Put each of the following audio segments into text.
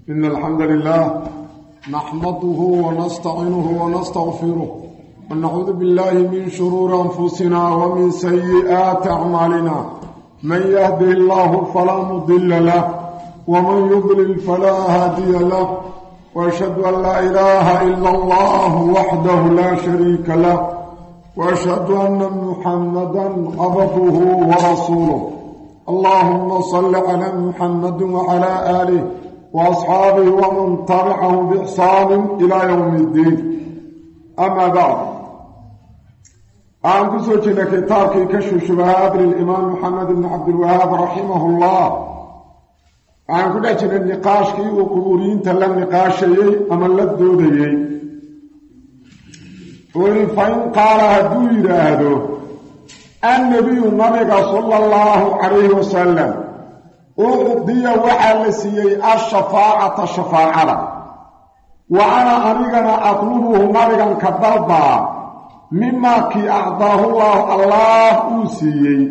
إن الحمد لله نحمده ونستعينه ونستغفره ونعوذ بالله من شرور أنفسنا ومن سيئات أعمالنا من يهده الله فلا مضل له ومن يضلل فلا هادي له وأشهد أن لا إله إلا الله وحده لا شريك له وأشهد أن محمدا عبده ورسوله اللهم صل على محمد وعلى آله وأصحابه ومن تبعه بإحسان إلى يوم الدين أما بعد أنكسو جنا كتابك كشف الشبهات للإمام محمد بن عبد الوهاب رحمه الله أنكو جنا النقاش كي وقبورين تلم نقاشي أما لدودي فإن قال هدوي هذا النبي صلى الله عليه وسلم أعطي وحلسي الشفاعة وأنا أريغنا أطلبه مرغا كالضربة مما كي أعطاه الله أوسيي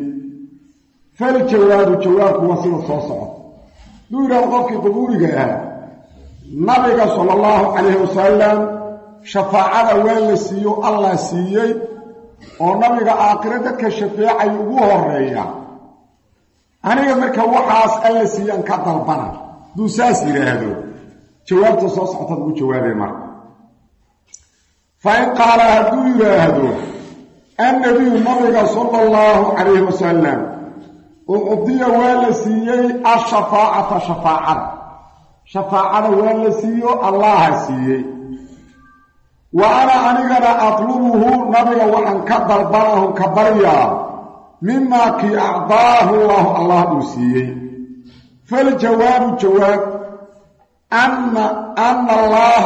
فالجواب وصل صوصة دورا وقفك قبولك نبي صلى الله عليه وسلم شفاعة وحلسي الله سيي ونبي آخرتك شفاعة يبوه الرئية aniga marka waxaas alla siiyaan ka dalbana duusaas yiraahdo jawaabta soo socota ugu jawaabay marka fa in qala hadu yiraahdo annabi nabiga sallallahu alayhi wasallam uqdiya wala siiyay shafaa'ada wala siiyo allah siiyay wa ana aniga atlubuhu nabiga waxan ka dalbanahu ka baryaa مما كي أعطاه الله أوسيي فالجواب جواب أن الله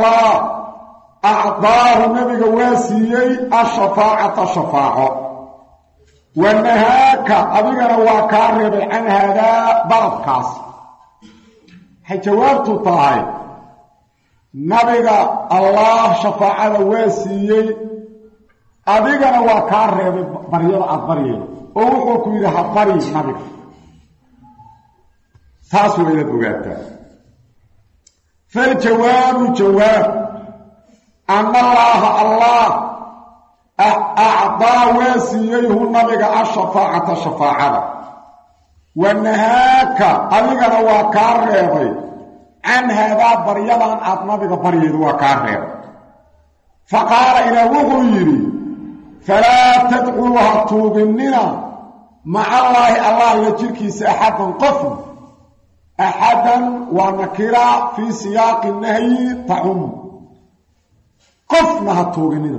أعطاه نبي واسيي الشفاعة والنهاك أبينا وكارب عن هذا بعض كاس حجواب تطاعي نبي الله شفاعة واسيي adigana waa ka reebay baryada aad bariyay oo wuxuu ku yiri habari nabiga taas way ogaata fal jawaab an Allah a'ta wasiyayhu nabiga ash-shafa'ata wa nahaka adigana waa ka reebay an hada baryadan aad nabiga bariyay waa ka reebay faqala ila wuxuu yiri فلا تدعوها توبننا مع الله يجيكيس أحدا ونكرا في سياق النهي تعم قفنها توبننا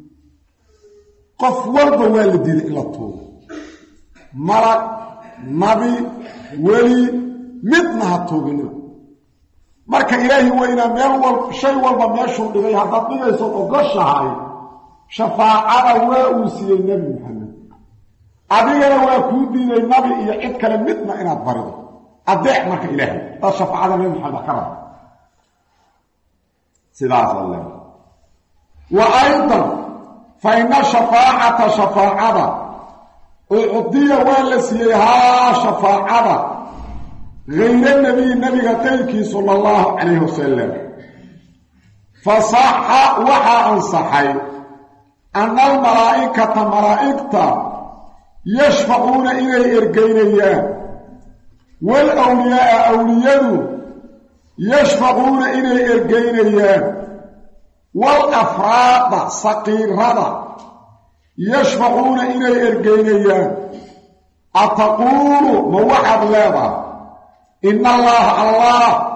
قف ورد والدي إلى الطوب ملك نبي ولي مثنها توبننا مركا إلهي وإنا ميرول شيء والبميشو إليها تطبيق يسوط وقشها شفاعة وأوسي النبي محمد أبينا وأكودين النبي يعيد كلمتنا إن أتبرده أدعي مرك إلهي الشفاعة النبي محمد كرم سيداس الله وأيضا فإن شفاعة أعطي والسيها شفاعة غير النبي قتلك صلى الله عليه وسلم فصح وحا أنصحي أن الملائكة يشفعون إلى إرقينيان والأولياء أولياء يشفعون إلى إرقينيان والأفراد صقيرة يشفعون إلى إرقينيان أتقول موحد لذا إن الله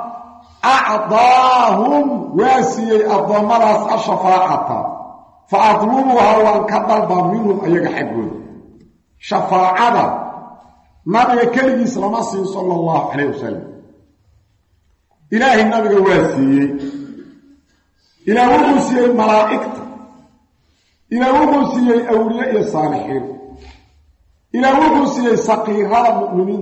أعطاهم واسي الضمرس الشفاعة فأطلبها وانكبر منهم أيها حقون شفاعة نبي كلمة سلامسي صلى الله عليه وسلم إلهي النبي واسي إلى وقوسي الملائكة إلى وقوسي أولياء الصالحين إلى وقوسي صقيرة المؤمنين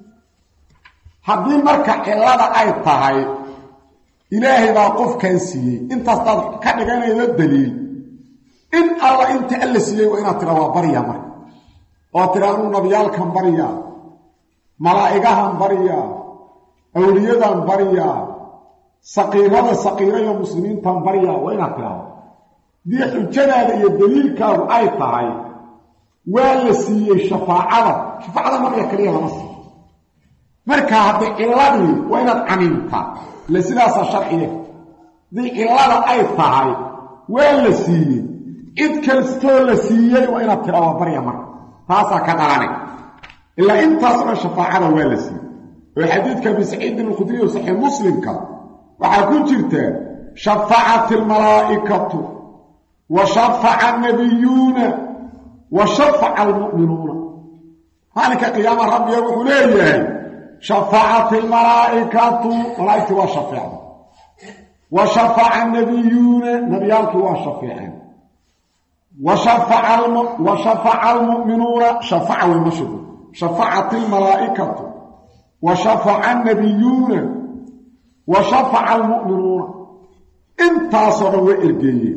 حدين مركع إلا أي طهي إلهي باقف كنسي انت استطاع كان إلى الدليل إن الله انت ألسيه وإنا تروا بريا مرك وترانو نبيالكم بريا ملائكهم بريا أولياءهم بريا saqiirada saqiirayo muslimiintan barya waa inaad tiraahdo dii xujadaada iyo daliilkaagu ay tahay waa la siiyey shafaacada nabiga kaliya lama siiyo markaa hadday ciladii waa inaad camiimtaa ila sidaasaa sharciye dii cilada ay tahay waa la siiyey cid kastoo la siiyey waa inaad tira waa barya marka taasaa ka dhalanay ilaa intaasna shafaacada waa la siiyey oo xadiidka abi saciidin alkhudri oo saxiix muslimka waxaa ku jirta shafacat almalaa'ikatu wa shafaca annabiyuuna wa shafaca almu'minuuna maalinka qiyaama rabbiga wuxuu leeyahay shafacat almalaa'ikatu malaa'igtii waa shafeecda wa shafaca annabiyuuna nabiyaalkii waa shafeeceen wa shafaca almu'minuuna shafaca walmashidu shafacat almalaa'ikatu wa shafaca annabiyuuna wa shafaca almu'minuuna intaasoo dhan waa ergeeyeen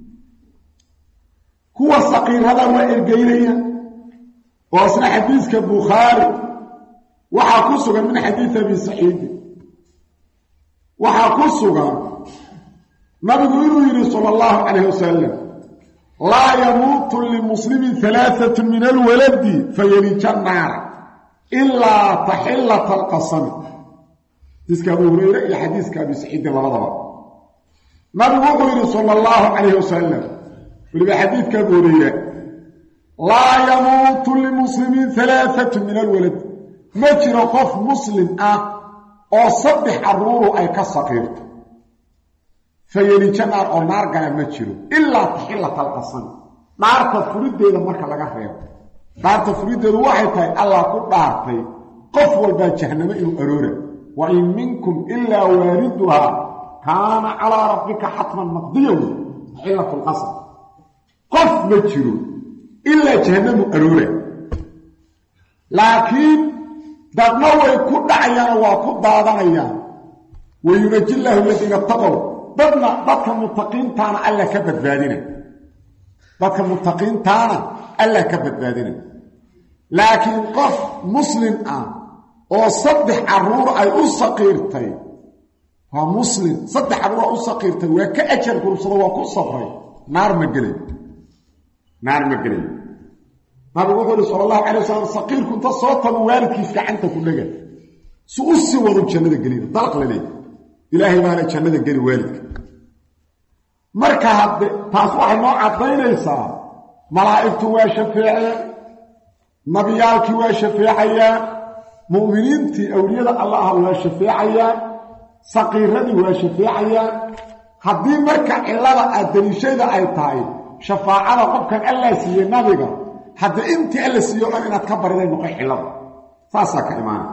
kuwa saqiirada waa ergeynayaan oo isna xadiiska bukhaari waxaa ku sugan min xadiidi abi saciidi waxaa ku sugan nabigu inuu yidhi sala allahu calayh wasalam laa yamuutu limuslimin halaaثatu min alwaladi fayalija naara ilaa taxillata alqasami xadiiska abu hurayre iyo xadiiska abi saciidin labadaba nabigu wuxuu yidhi sala allahu calayh wasalam weliba xadiidka abu hurayre laa yamuutu limuslimin halaaثatu min alwaladi ma jiro qof muslim ah oo 3 carruuru ay ka saqiirto fayelija naar oo naar gala ma jiro ilaa taxillata alqasami naarta furiddeeda marka laga reebo naarta furiddeedu waxay tahay allah ku dhaartay qof walbaa jahannamo inuu aroora wa in minkum ilaa waariduhaa kaana calaa rabbika xatman maqdiyan taxillatu alqasam qof ma jiro ilaa jahannamu aroora laakiin dadna way ku dhacayaanoo waa ku daadanayaan wayunaji llaahu aladiina taqow dadka mutaqiintaana alla ka badbaadina dadka mutaqiintaana alla ka badbaadina laakiin qof muslim ah oo 3 carruur ay u saqiirtay waa muslim 3 carruur u saqiirtay waa ka ajar gursado waa ku sabray naar ma gelay nabigu wuxuu yidhi sala allahu calay wasalam saqiirku inta soo tago waalidkiis gacanta ku dhega si u sii wado jannada gelida dalaq la leeyahy ilaahay baana jannada geli waalidka marka hadde taas waxay noo caddaynaysaa malaa'igtu waa shafeeceen nabiyaalkii waa shafeecayaan mu'miniintii awliyada allah waa shafeecayaan saqiiradii waa shafeecayaan haddii marka cillada aad daliishayda ay tahay shafaacada qofkan allah siiyey nabiga hadda intii alla siiyo dhan inaad ka bariday noqon cillada saasaa ka imaana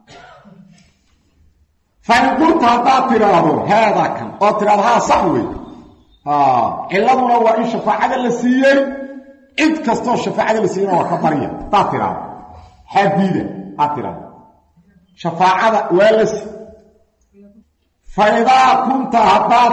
fain qulta haddaad tidhaahdo haadaa kan oo tidhahdo haa sax wey cilladuna waa in shafaacada la siiyey cid kastoo shafaacada la siiyeyna waa ka barya haddaad tidhaahdo xadiida aad tidhaahdo shafaacada waa la siiy faidaa kunta haddaad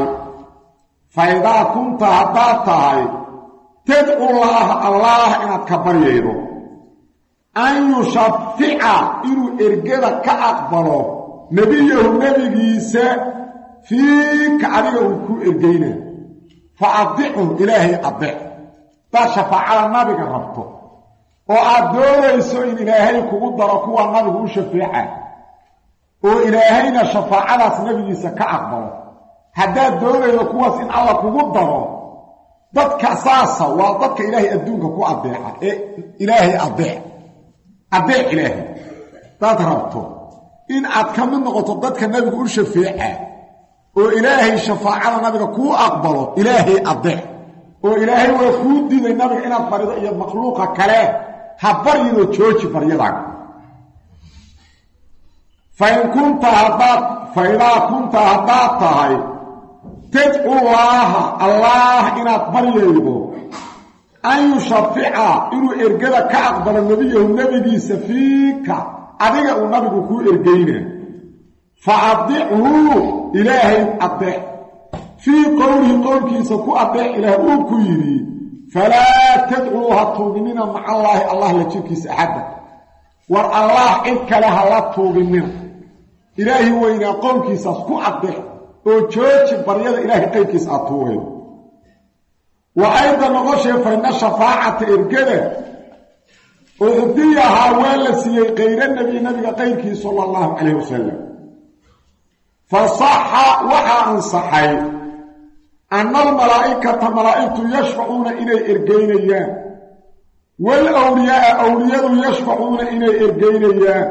tahay tadcu llaaha allah inaad ka baryaydo an yushafica inuu ergada ka aqbalo nebiyahu nebigiisa fiika adiga uu ku ergayna fa adichu ilaahay adeec hadaad shafaacada nabiga rabto oo aad doonayso in ilaahay kugu daro kuwa nabigu u shafeeca oo ilaahayna shafaacadaas nebigiisa ka aqbalo haddaad doonaydo kuwaas in alla kugu daro dadka saasa waa dadka ilaahay adduunka ku adeeca ee ilaahay adeec ilaahay dad rabto in aad ka mid noqoto dadka nabiga u shafeeca oo ilaahay shafaacada nabiga kuu aqbalo ilaahay adeec oo ilaahay waa kuu diiday nabiga inaad barido iyo makhluuqa kale ha baryidoo jooji baryadaag faidaa kunta haddaad tahay tadcu llaaha allah inaad baryaydo an yushafica inuu ergada ka aqbalo nebiyahu nebigiisa fiika adiga uu nabigu kuu ergayna fa adichu ilaahay adeec fii qowlihi qowlkiisa ku adeec ilaah uu ku yidhi falaa tadcuu ha tuuginina maca allaahi allah la jirkiisa axadda war allah cid kale ha la tuuginina ilaahi weynaa qowlkiisaas ku addeex oo jooji baryada ilaahay qaybkiis aad tuugeen wa ayda noqoshee fayna shafaacata ergada ucdiyahaa waa la siiyey kayra nabiga qayrkii sala allahu calayhi wasalam fa saxa waxaa ansaxay anna almalaa'ikata malaa'igtu yashfacuuna inay ergaynayaan waalawliyaaa awliyadu yashfacuuna inay ergaynayaan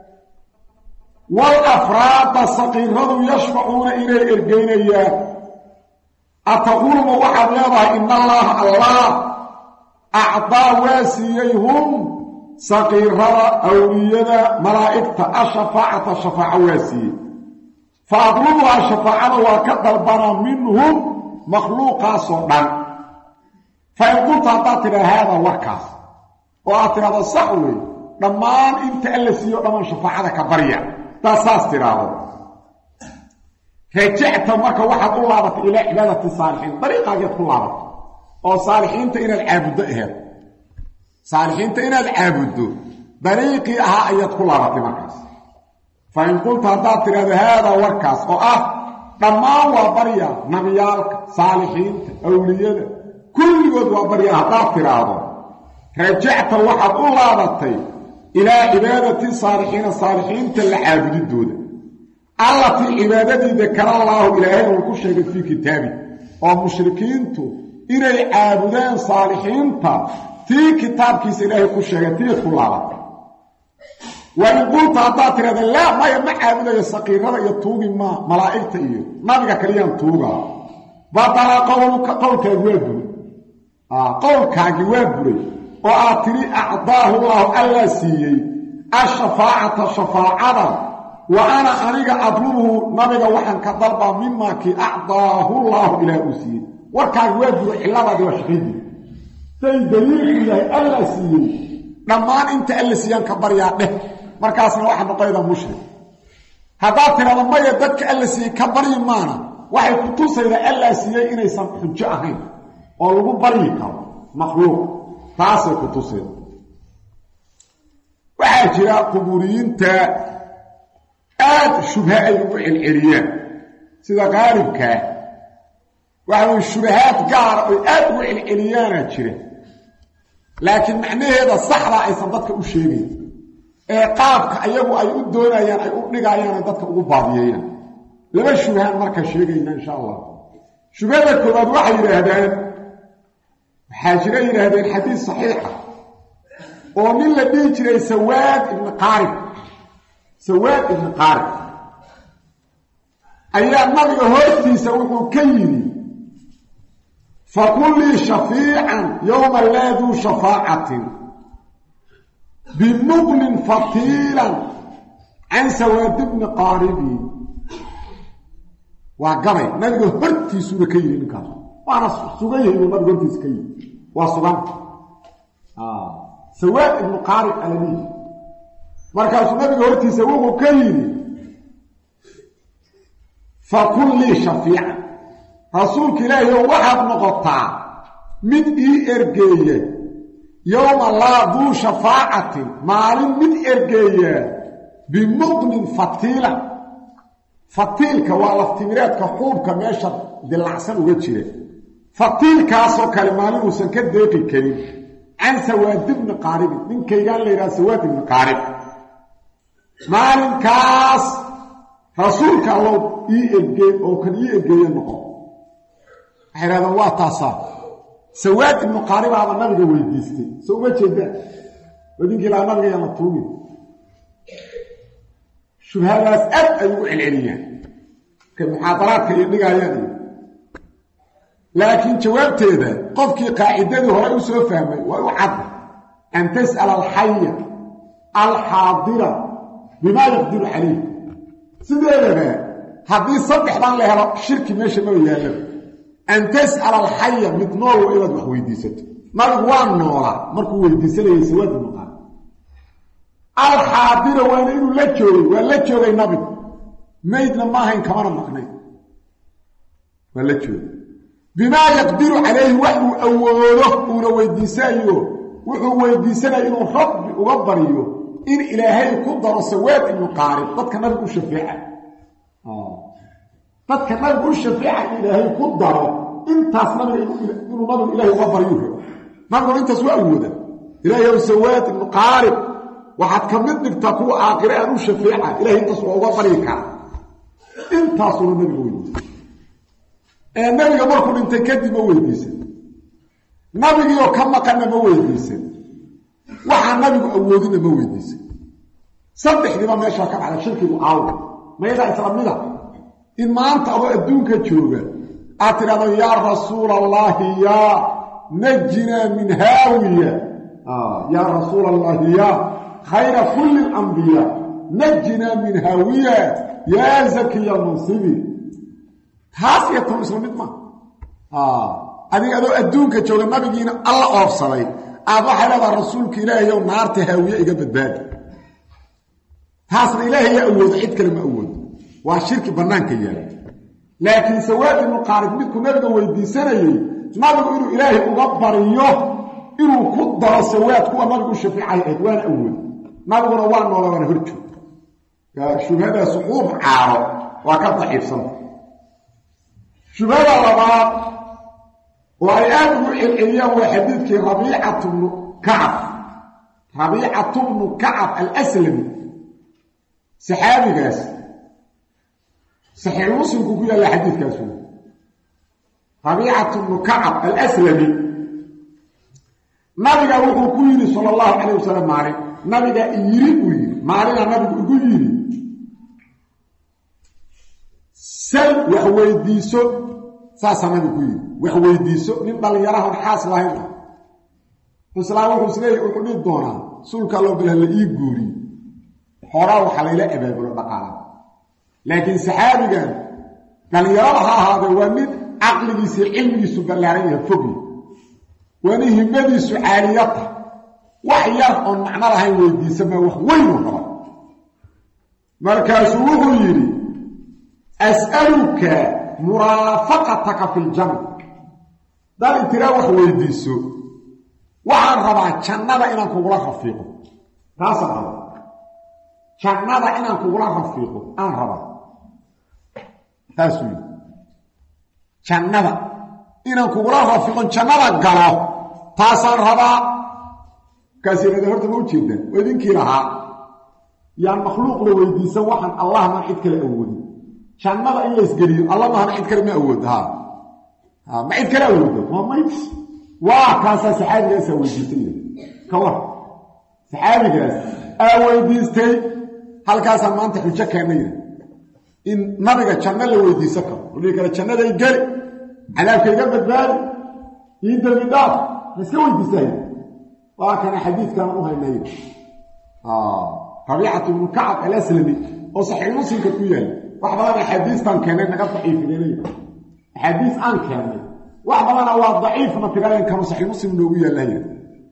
waalafraada saqiiradu yashfacuuna inay ergaynayaan ataquuluma waxaad leedahay ina allaha allah acdaa waa siiyey hum saqiirada awliyada malaa'igta ashafaacata shafaaco waa siiyey fa adlubuhaa shafaacada waa ka dalbanaa minhum makhluuqaasoo dhan fa in qulta haddaad tidhaa haadaa warkaas oo aad tidhahdo sax wey dhammaan inta alla siiyo dhammaan shafaacada ka barya haddaad saas tidhaahdo rajacta marka waxaad u laabatay ilaa cibaadati saalixiin dariiqaageed ku laabato oo saalixiinta inaad caabuddo aheed saalixiinta inaad caabuddo dariiqii ahaa ayaad ku laabatay markaas fa in qulta haddaad tidhahdo haadaa warkaas oo ah dhammaan waa barya nabiyaalka saalixiinta awliyada kulligood waa baryaa haddaad tidhaahdo rajacta waxaad u laabatay ilaa cibaadati saalixiina saalixiinta la caabudidooda allatii cibaadadii dakarallaahu ilaahayna uu ku sheegay fii kitaabi oo mushrikiintu inay caabudaan saalixiinta tii kitaabkiisa ilaahay ku sheegay tiid ku laabatay wa in qulta haddaad tidhahda laa maya ma caabudayo saqiirada iyo tuugi maa malaa'igta iyo nabiga kaliyaan tuugaa batala qowluka qowlkaagi waa buray qowlkaagii waa buray oo aad tidhi acdaahu llaahu allaa siiyey ashafaacata shafaacada wa ana aniga adlubuhu nabiga waxaan ka dalbaa mimaa kii acdaahu llaahu ilaah uu siiyey warkaagi waa buray cilladaadi waa shaqaydii say daliilku yahay allaa siiyey dhammaan inta alla siiyaan ka baryaa dheh markaasna waxaa noqonaydaa mushrik haddaad tidhahdo maya dadka alla siiyey ka baryi maana waxay ku tusaydaa allaa siiyey inaysan xujo ahayn oo lagu baryi karo makhluuq taasay ku tusayda waxaa jira qubuuriyiinta aad shubha ay ugu celceliyaan sida qaalibkaa waxa weye shubahaad gaara oy aad ugu celceliyaanaa jira laakiin macnaheeda saxdaa aysan dadka u sheegayn ee qaabka ayagu ay u doonayaan ay u dhigayaan ay dadka ugu baadiyeeyaan laba shubhaan marka sheegayna insha allah shubhada koowaad waxay yidhaahdeen waxaa jira yidhaahdeen xadiis saxiixa oo nin la dhihi jiray sawaad ibni qaarib ayaa nabiga hortiisa wuxuu ka yidhi faqul lii shafiican yowma laa duu shafaacatin bimuqnin fatiilan can sawaad ibni qaaribi waa gabay nabiga hortiisuuba ka yidhi ninkaas waana sugan yahay inuu nabiga hortiisa ka yidhi waa sugan sawaad ibnu qaarib alalihi markaasuu nabiga hortiisa wuxuu ka yidhi faqul lii shafiican rasuulka ilaahiyow waxaad noqotaa mid ii ergeeya yowma laa duu shafaacatin maalin mid ergeeya bimuqnin fatiilan fatiilka waa laftimireedka xuubka meesha dilacsan uga jira fatiilkaasoo kale maalin uusan ka deeqi karin can sawaad ibni qaaribin ninkaygaan la yidhaha sawaad ibni qaarib maalinkaas rasuulka allow ii ergey oo kan ii ergeeye noqon waxay idhahdeen waa taasaa sawaad ibnu qaaribaaba nabiga weydiistay soo uma jeedaan wadinkii lahaa nabiga yaan la tuugin shubhadaas aad ay ugu celceliyaan markay muxaadaraadka iyo dhigaayaan iyo laakiin jawaabteeda qofkii qaacidadii hore u soo fahmay waa u cadda an tas'ala alxaya alxaadira bimaa yaqdiru calayh sideedaba haddii saddexdan la helo shirki meesha ma yaallaba an tas'ala alxaya mid nool waa inaad wax weydiisato nabigu waa noolaa markuu weydiisanayay sawaad ibnu qaarib alxaadira waana inuu la joogay waa la joogay nabigu maydna ma ahayn kamana maqnayn waa la joogay bimaa yaqdiru calayhi wax uu awoodo uuna weydiisanayo wuxuu weydiisanaya inuu rabbi uga baryo إن إلهي قدر سواد المقارب قد كان نبي الشفاعة قد كان نبي الشفاعة إلهي قدر انت أصنبي إنه نبي إلهي غفر يوهر نقول انت سواء وده إلهي سواد المقارب وحد كمدنك تقوى آخرين الشفاعة إلهي انت سواء غفر يكا انت أصنبي النبي ويديس النبي مركب انت كدب ويديس نبي يو كما كان ويديس waxaa nabigu awoodina ma weydiisay saddexdiiba meesha ka baxay shirkigu aaw ma ila islamida in maanta abo adduunka jooga aad tiraahdo ya rasuulallah ya najina min hawiya ya rasuulallah ya khayra kulli al-anbiya najina min hawiya ya zakiya musibi taasiyatu islamid ma adiga ado adduunka jooga nabigiina alla oofsaday aad waxa leedahay rasuulka ilaahay oo naarta haawiye iga badbaadi taasna ilaahay awood cid kale ma awood waa shirki banaanka yahay laakiin sawaadi muqarib midku nabiga weydiisanayay nabigu inuu ilaahay uga bariyo inuu ku daro sawaad kuwa nabigu shafiicay waan awood nabiguna waa noolaa horjo ya shubhada suquub caaro waa ka daciifsan shubhada labaad وآيات الإليام وحديثك ربيعة بن كعب الأسلمي صحابي قاس صحيح المسلم كوكو يلا حديث كاسو ربيعة بن كعب الأسلمي نبي قال كويري صلى الله عليه وسلم ماري نبي قال يري ماري نبي قال يري سل وحويديسو ساسا نبي كويري وحويديسو من دليرها الحاس لاهين فسلاوه سليه وحدي دونا سولك الله بلا لا اي غوري خورا waxa la ebeebro dhaqaala laakiin saxaabigan dalinyaraha hada waa mid aqligiisa cilmigiisu balaaran yahay fog wani himadiisu caaliyata wax yar oo macna lahayn weydiisama wax weyn oo qaba markaas uu yiri as'aluka murafaqataka fil jannah dal intira wax weydiiso waxaan rabaa jannada inaan kugula rafiiqo taas ah jannada inaan kugula rafiiqo aan rabaa taas weey jannada inaan kugula rafiiqo jannada galo taas aan rabaa kaasirada horta ma u jeedan wadinkii lahaa yaa makhluuq la weydiisan waxaan allah ma cid kale awoodin jannada in la isgeliyo allah ma cid kale ma awoodaha ما عيد كلا أولده ما يبس وكاسا سحابي جالسة ويديستي كوار سحابي جالسة ويديستي هل كاسا ما أنت حجة كامية إن نبقى جنة ويديسكا وليك الجنة يجري على كي يقبض بالي يندر بالدار نسكي ويديستي وكان حديث كان أمها الليل ربيعة بن كعب الأسلمي وصحيح المسلم كتويا واحد حديث كان نقطع في الليل حديث عن كامل واحد انا هو ضعيف ما تقالين كانوا صحيح مسلم لويه الليل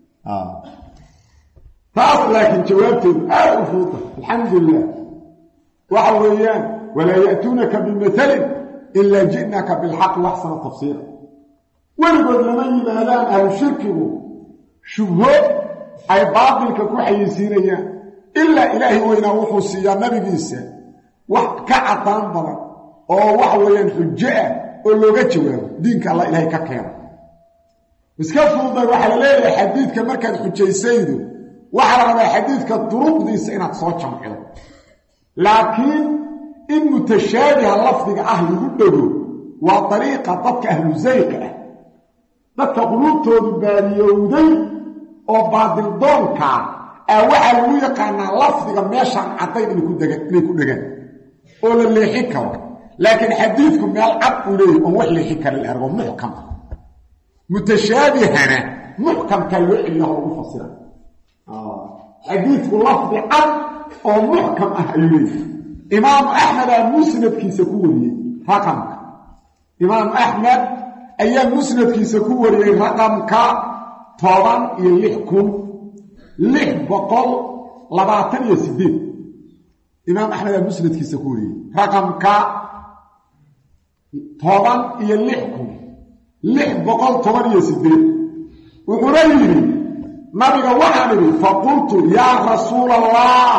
فاصل لكن جوابته فوطه الحمد لله وحويان ولا يأتونك بمثل إلا جئناك بالحق واحسن تفسيرا ونقول لمن يبهلان أهل الشرك شبهات أي باطل كوحي يسيريا إلا إلهي وإنه وحوصيا نبي بيسا وكعطان بلا أو وحويان حجاء oo looga jawaabo diinka Allah Ilaahay ka keeno iska fuuday waxa la leeyahay xadiidka markaad xujaysaydo waxa la rabaa xadiidka duruqdiisa inaad soo jamcido laakiin in mutashaabiha lafdiga ah lagu dhago waa dariiqa dadka ahlu zayq ah dadka qulubtoodu baadiyowday oo baadil doonka waxa lagu yaqaanaa lafdiga meeshan cadayn inay ku dhagaan oo la leexin karo لكن حديثكم من العب إليه ووحلي حكر الأرض محكم متشابهنا محكم كالوحي اللي هو مفصلا حديث لفظ عب ومحكم أهليه إمام أحمد المسند كي سكوري رقمك إمام أحمد أيام مسند كي سكوري رقمك طبعا يلحكم لح بقل لبعتن يسدين إمام أحمد المسند كي سكوري رقمك طبعا يلحكم لح بقل طبعا يسدين وقريري nabiga waxaan idhi faqultu yaa rasuula allah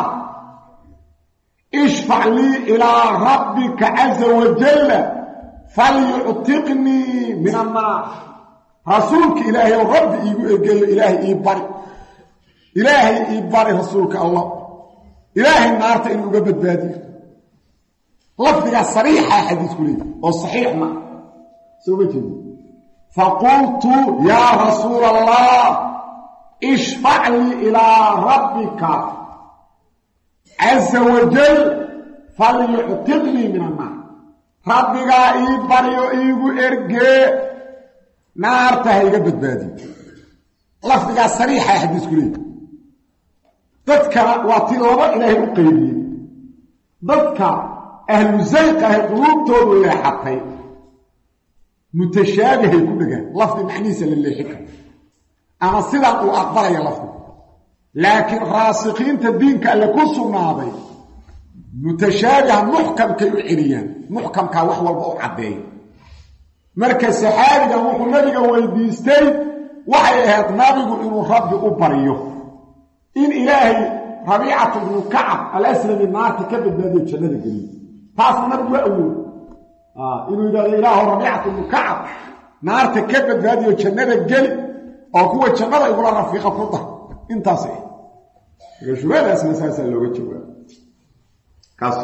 ishfac lii ilaa rabbika caza wajalla falyuctiqnii min annaar rasuulka ilaahay ow rabbi iigu ergeeyo ilaahay ii bari rasuulka allah ilaahay naarta inuu uga badbaadiyo lafdigaa sariixaa xadiisku leeyahy oo saxiix ma soo ma jeedi faqultu yaa rasuula allah ishfac lii ilaa rabbika caza wajal falyuctiqnii min annaar rabbigaa ii baryo iigu ergee naarta ha iga badbaadiyo lafdigaa sariixaa xadiisku leeyahy dadkana waa tii laba ilaahay u qaybiyey dadka ahlu zayq ahay quluubtoodu leexatay mutashaabihay ku dhagaan lafdi macnihiisa la leexi karo ama sidaan uu aqbalaya lafdi laakiin raasikiinta diinka alle ku sugnaaday mutashaabiha muxkamkay u celiyaan muxkamkaa wax walba u caddeeya marka saxaabigan wuxuu nabiga weydiistay waxay ahayd nabigu inuu rabbi u baryo in ilaahay rabiicatu bnu kacab alaslami naarta ka badbaadiyo jannada geliyo taasna nabigu waa awood inuu yidhahdo ilaahu rabiicatu bnu kacab naarta ka badbaadiyo jannada geli oo kuwa jannada igula rafiiqa ku dar intaas shubadaasna saasaa looga jawaaba kaas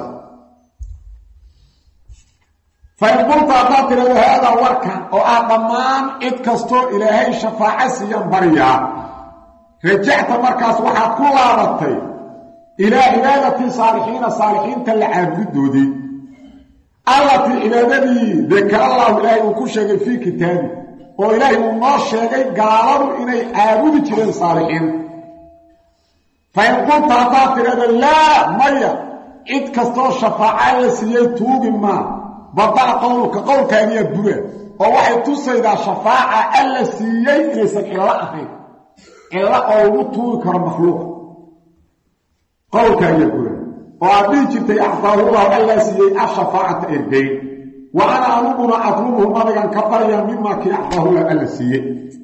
fain qulta haddaad tirahdo haadaa warkan oo ah dhammaan cid kastoo ilaahay shafaaco siiyan baryaa rajacta markaas waxaad ku laabatay ilaa cibaadatii saalixiina saalixiinta la caabudidoodii allatii cibaadadii dakarallaahu ilaahay uu ku sheegay fii kitaabi oo ilaahay uu noo sheegay gaaladu inay caabudi jireen saalixiin fain qulta haddaad tirahdo laa maya cid kastoo shafaaca la siiyey tuugi maa badala qowlka qowlkaaniyaa bura oo waxay tusaydaa shafaaca alla siiyey inaysan cillo ahayn cillo oo lagu tuugi karo makhluuqa qowlkaaniyaa bura oo aad dhihi jirtay acdaahullahu allaa siiyey ashafaacata ergeyn wa ana anuguna atlubuhu nabigan ka barya mimaa kii acdaahullahu alla siiyey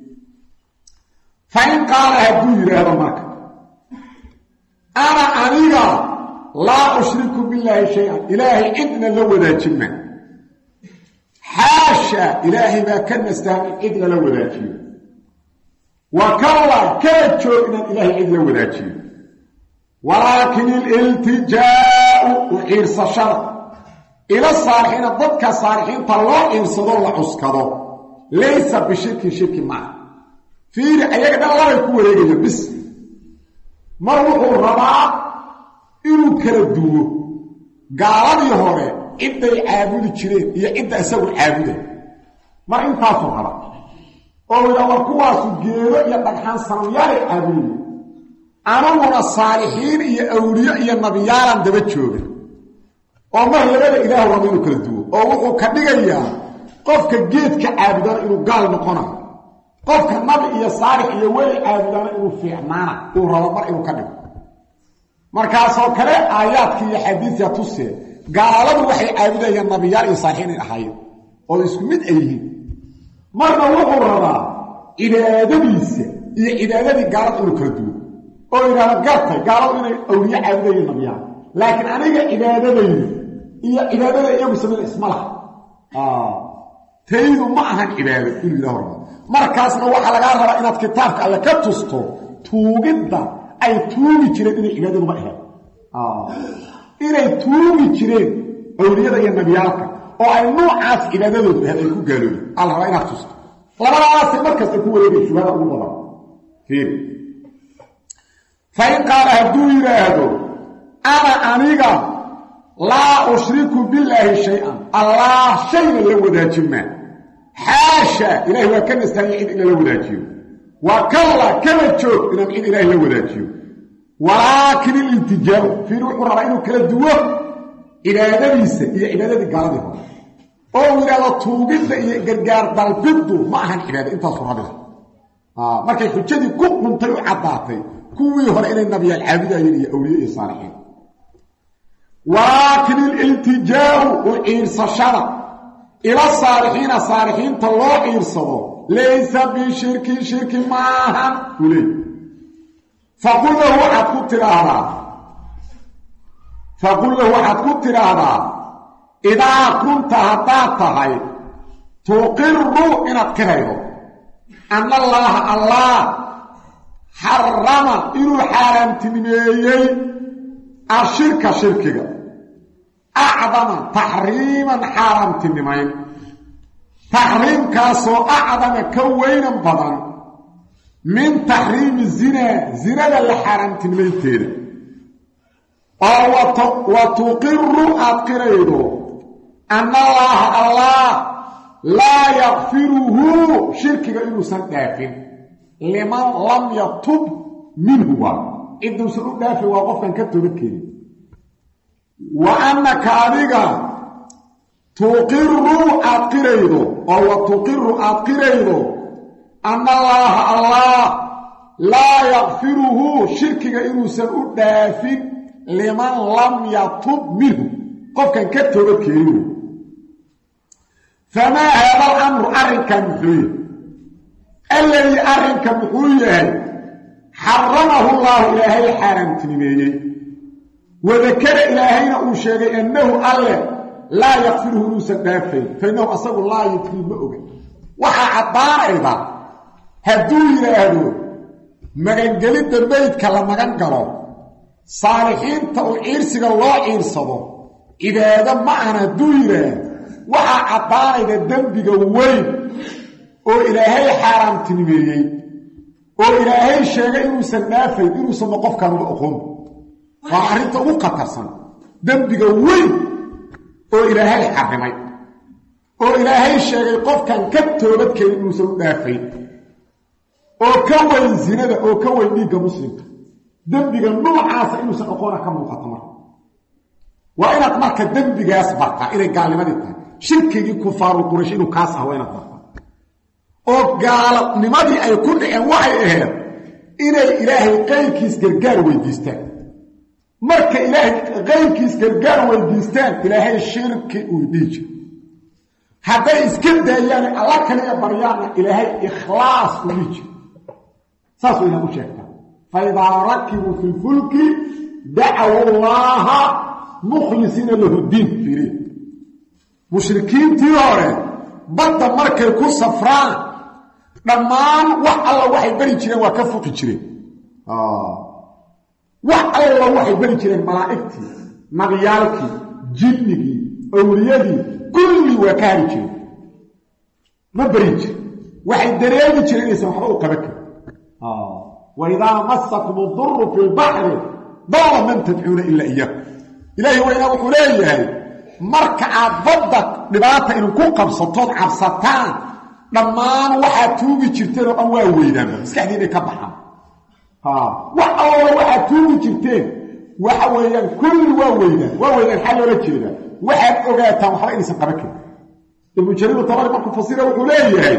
fain qaala hadduu yidhaahdo marka ana aniga laa ushriku billaahi shay-an ilaahay cidna la wadaajima xaasha ilaahay baa ka nastahan in cid lala wadaajiyo wa kalla kala joog inaan ilaahay cid la wadaajiyo walaakin ililtijaa'u u ciirsashada ila saalixiina dadka saalixiinta loo ciirsado la cuskado laysa bishirkin shirki maaha fiiri ayaga dhan labay ku wareegaya bis mar wuxuu rabaa inuu kala duwo gaaladii hore cidday caabudi jireen iyo cidda isagu caabuday mar intaasuu raba oo yidhaa war kuwaasu geedo iyo dhagxaan sanamyaalay caabudaya anaguna saalixiin iyo awliyo iyo nabiyaalan daba jooga oo mar labada ilaahu raba inuu kala duwo oo wuxuu ka dhigayaa qofka geedka caabudana inuu gaal noqonayo qofka nabi iyo saalix iyo weli caabudana inuu fiicnaana uu rabo mar inuu ka dhigo markaasoo kale aayaadkii iyo xadiidka tusee gaaladu waxay caabudayaan nabiyaal iyo saalixiin ay ahaayeen oo isku mid ay yihiin marna wuxuu rabaa cibaadadiisa iyo cibaadadii gaalada inuu kala duwo oo yidhahdo gartay gaaladu inay awliye caabudayeen nabiyaal laakiin aniga cibaadadayda iyo cibaadada iyagu sameyna isma laha taydu ma ahan cibaado inuu yidhaho raba markaasna waxaa lagaa rabaa inaad kitaabka alle ka tusto tuugidda ay tuugi jireen inay cibaadadu ma ahayd inay tuugi jireen awliyada iyo nabiyaalka oo ay noocaas cibaadadoodu ahayd ay ku gaaloobeen ala rabaa inaad tusto labadaasay markasta ku wareegay shubhada ugu badan fiiri fain qaala hadduu yidhaahdo ana aniga laa ushriku billaahi shay-an allah shayna la wadaajimaa xaasha ilahay waa ka nastaanya cid in lala wadaajiyo wa kalla kala joog inaan cid ilaahay la wadaajiyo walaakin ililtijaau fiir wuxuu rabaa inuu kala duwo cibaadadiisa iyo cibaadadii gaaladii hore oo uu yidhahdo tuugidda iyo gargaar dalbiddu ma ahan cibaado intaasuu rabila markay xujadii ku quntay u caddaatay kuwii hore inay nabiyaal caabudayeen iyo awliye iyo saalixiin walaakin ililtijaau u ciirsashada ila saalixiina saalixiinta loo ciirsado laysa bishirkin shirki maahan uu leey فقل له waxaad ku tiraahdaa idaa kunta haddaad tahay tuqiru inaad qiraydo ana allaha allah xarama inuu xaaraamtinimeeyey ashirka shirkiga acdama taxriiman xaaraamtinimayn taxriimkaasoo acdama ka weynan badan min taxriimi zinada la xaaraamtinimaynteeda oo wa tuqiru aad qiraydo ana allaha allah laa yakfiruhu shirkiga inuusan dhaafin liman lam yatub minhu waa ciduusan u dhaafin waa qofkan ka toobadkeeni wa annaka adiga tuqiru aad qiraydo oo wa tuqiru aad qiraydo ana allaha allah laa yakfiruhu shirkiga inuusan u dhaafin liman lam yatub minhu qofkan ka toobadkeeni famaa haada alamru arrinkan muxuu yahay alladii arrinka muxuu yahay xaramahu llaahu ilaahay xaaraamtinimeeyey wadakara ilaahayna uu sheegay annahu alle laa yakfiruhu inuusan dhaafayn fa innahu asagu laa yakfir ma oga waxaa caddaanayda hadduu yidhaahdo magangelidda meydka la magan galo saalixiinta uu ciirsiga loo ciirsado cibaado ma ahan hadduu yidhaahdo waxaa caddaanayda dembiga weyn oo ilaahay xaaraamtinimeeyey oo ilaahay sheegay inuusan dhaafayn inuusanba qofkanuga oqon waa arrinta ugu khatarsan dembiga weyn oo ilaahay xarrimay oo ilaahay sheegay qofkan ka toobadkeeni inuusan u dhaafayn oo ka weyn zinada oo ka weyn dhiigga muslimka dembiga noocaasa inuusan oqona ka muuqato marka waa inaad marka dembigaas bartaa inay gaalnimadii tahay shirkigii kufaaru quraysh inuu kaas ah waa inaad bartaa oo gaalnimadii ay ku dhiceen waxay ahayd inay ilaahay qayrkiis gargaar weydiistaan marka ilaahay qayrkiis gargaar weydiistaan ilaahay shirki uu dhihi jiro hadday iska daayaan alla kaliya baryaana ilaahay ikhlaas uu dhihi jiro saas waa inaad u sheegtaa faidaa rakibuu fi lfulki dacaw allaha mukhlisiina lahu diin fiiri mushrikiintii hore badda markay ku safraan dhammaan wax alla waxay bari jireen waa ka fuqi jireen wax alla waxay bari jireen malaa'igtii nabiyaalkii jinnigii awliyadii kulli waa ka hari jireen ma bari jiren waxay dareemi jireen inaysan waxba u qaban karin waidaa masakum uduru fi lbaxri dalla man tadcuuna ilaa iyahu ilaahi waynaa wuxuu leeyahay marka aad badda dhibaata idinku qabsatood cabsataan dhammaan waxaad tuugi jirteen oo dhan waa weydaanba maskaxdiinay ka baxaan wax alla waxaad tuugi jirteen waxa weeyaan kulli waa weydaan xal loola jeedaa waxaad ogaataan waxba inaysan qaban karin ibnu jariir tabari markuu fasira wuxuu leeyahay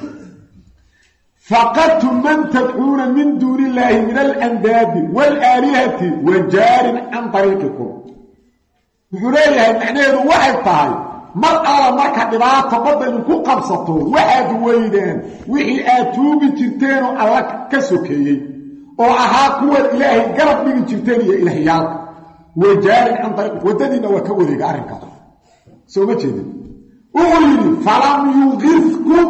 faqadtum man tadcuuna min duuni illaahi min alandaadi waalaalihati wa jaarin can ariiqikum wuxuu leeyahay macnaheedu waxay tahay mar alla marka dhibaata badda idinku qabsato waxaad weydaan wixii aad tuugi jirteenoo alla ka sokeeyey oo ahaa kuwaad ilaahay garab dhigi jirteen iyo ilahyaalka wajaarin can ariiq waddadiinna waa ka wareega arrinkaas soo ma jeedin wuxuu yidhi falam yuqifkum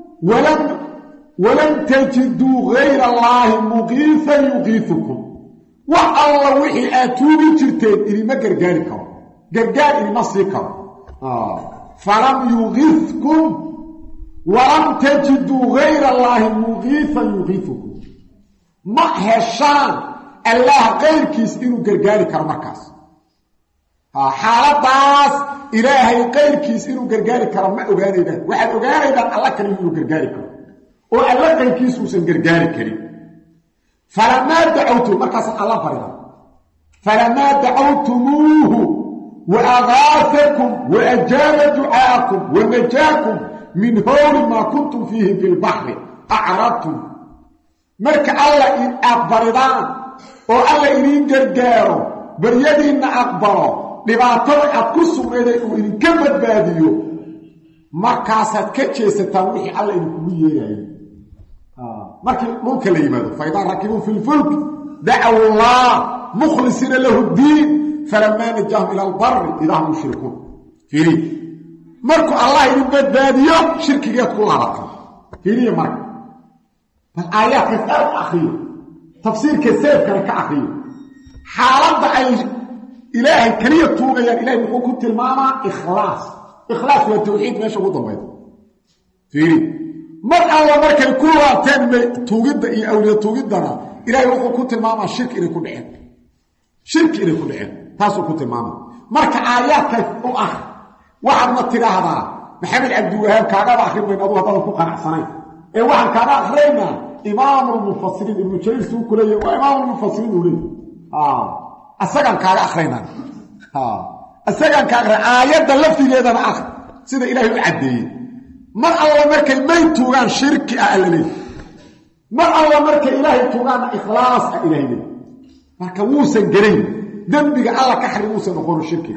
walam tajiduu gayra allaahi muqiifan yuqiifukum wax alla wixii aad tuugi jirteen idinma gargaari karo gargaar idinma sii karo falam yuqifkum walam tajiduu gayra allaahi muqiifan yuqiifukum ma heshaan allah qayrkiis inuu gargaari karo markaas xaaladaas ilaahay qayrkiis inuu gargaari karo ma ogaanaydaan waxaad ogaanaydaan alla kale inuu gargaari karo oo alla qayrkiis uusan gargaari karin falamaa dacawtum markaas alla barida falamaa dacawtumuuhu wa agaafakum wa ajaaba ducaakum wa najaakum min howli maa kuntum fiihi fi lbaxri acradtum marka alla aad baridaan oo alla idiin gargaaro baryadiinna aqbalo dhibaatada aad ku sugnayday uu idinka badbaadiyo markaasaad ka jeesataan wixii alla idinkugu yeerayay markii dhulka la yimaado faidaa rakibuu fi lfulk دعوا الله مخلصين له الدين فلما نجاهم إلى البر إذا هم يشركون فيري مركو الله يبدأ باديو شركي يدخل على طول فيري مركو فالآيات كثير أخير تفسير كثير كان أخير حالات أي إلهي كريه توغيان إلهي كنت الماما إخلاص والتوحيد ماشي قد ضميت فيري مر الله مركا كل وقتين توغيد إي أولي توغيدنا إلهي كنت الماما شرك إلي كل عين تاسو كنت الماما مركا آيات كيف أخ واحد نطير هذا محمد عبد الوهاب كاغا أخير من أبوها طلقوا قناع سنين واحد كاغا أخرينا إمام المفسرين ابن شريف سوكولي وإمام المفسرين ولي أساقان كاغا أخرينا أساقان كاغا آيات اللفتي ليدنا أخر سيدا إلهي العدي مر الله مركا مين توغان شرك أعلني مر الله مركا إلهي توغان إخلاص إلهي مركا موسى قريب ذنبك الله كحر موسى نقول الشرك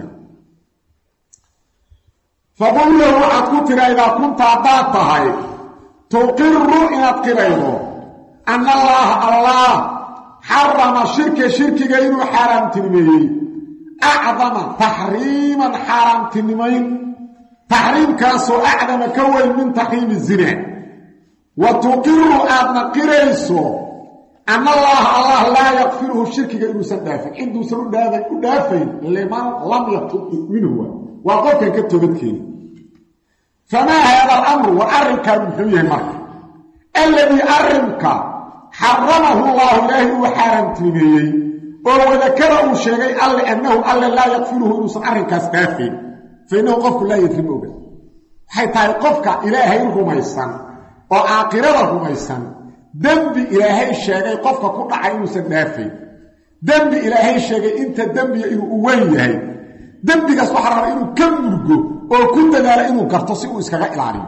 فقل له وحد كنتنا إذا كنت عطاتها تقر إن أتقريضه أن الله حرم الشرك غير حرام تنمي أعظم تحريما حرام تنمي تحريم كاسو أعظم كوي من تحريم الزنا وتقر أن قريسو أن الله لا يغفره الشرك غير سدافع عنده سرور دافع لمن لم يتوب منه وقلت كتبتك فما هذا الأمر وأرمك بحميه المرك الذي أرمك حرمه الله إلهي وحرم تنميه وذكره شيء أنه لا يغفره إنه أرمك سدافع فإنه قفك لا يترمه حتى قفك إلهي رميسان وآقرر رميسان دنبي إلهي الشيء قفك كل عين سدافع دنبي إلهي الشيء أنت دنبي إنه أوليه دنبي كسبحر إنه كم مرجو وكنت لا إنه كرتصي وإسكاء العليم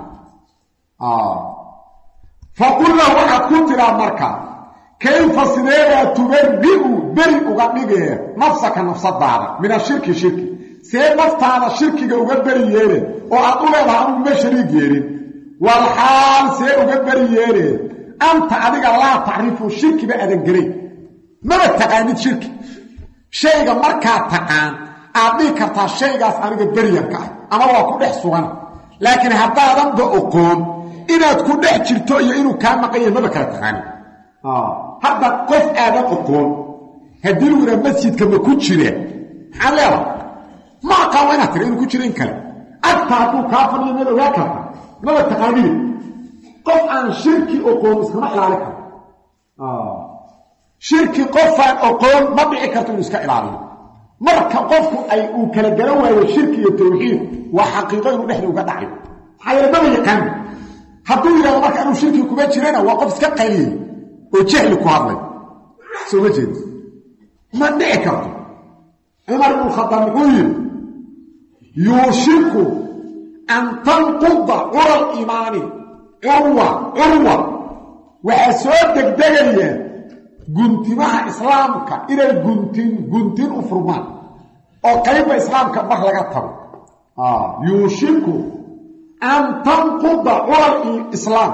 فقل له وحد كنت لا مركا كيف سنيرا بريء غنيغه نفسك نفس الدار من الشرك سي نفط على الشرك غبرييره او ادولها ان ما شريك يرين والحال سي غبرييره انت اديك لا تعرف الشرك بأدن غري ما تقانيد شرك شيء marka taqaan aadii kartaa shaygaas aniga bariyanka ama waa ku dhex sugan laakiin hadaadan ba oqoon inaad ku dhex jirto iyo inuu ka maqayo ma kala taqaan hadda qof aad oqoon hadii uu masjidka ma ku jire xaleeyo ما قاونا ترين كجيرين كله اكثر ka fadhiyo meel ogaa ka ma taqaaniin qof aan shirki aqoon iska ilaalin shirki qof aan aqoon ma dhici karto iska ilaaliyo marka qofku ay uu kala garan waayo shirki iyo tawxiid waa xaqiiqo inuu dhexda uga dhacay xayirba yaqaan haduu yiraahdo marka inuu shirki kuma jirana waa qof iska qayliin oo jahli ku hadlay soo ma jeed ma dhici karto عمر بن الخطاب يقول يوشك أن تنقض عرى الإيمان عروة وحسودك دقليا قنت مع إسلامك إلى قنتين أفرمان أو قريب إسلامك بخلقتها يوشك أن تنقض عرى الإسلام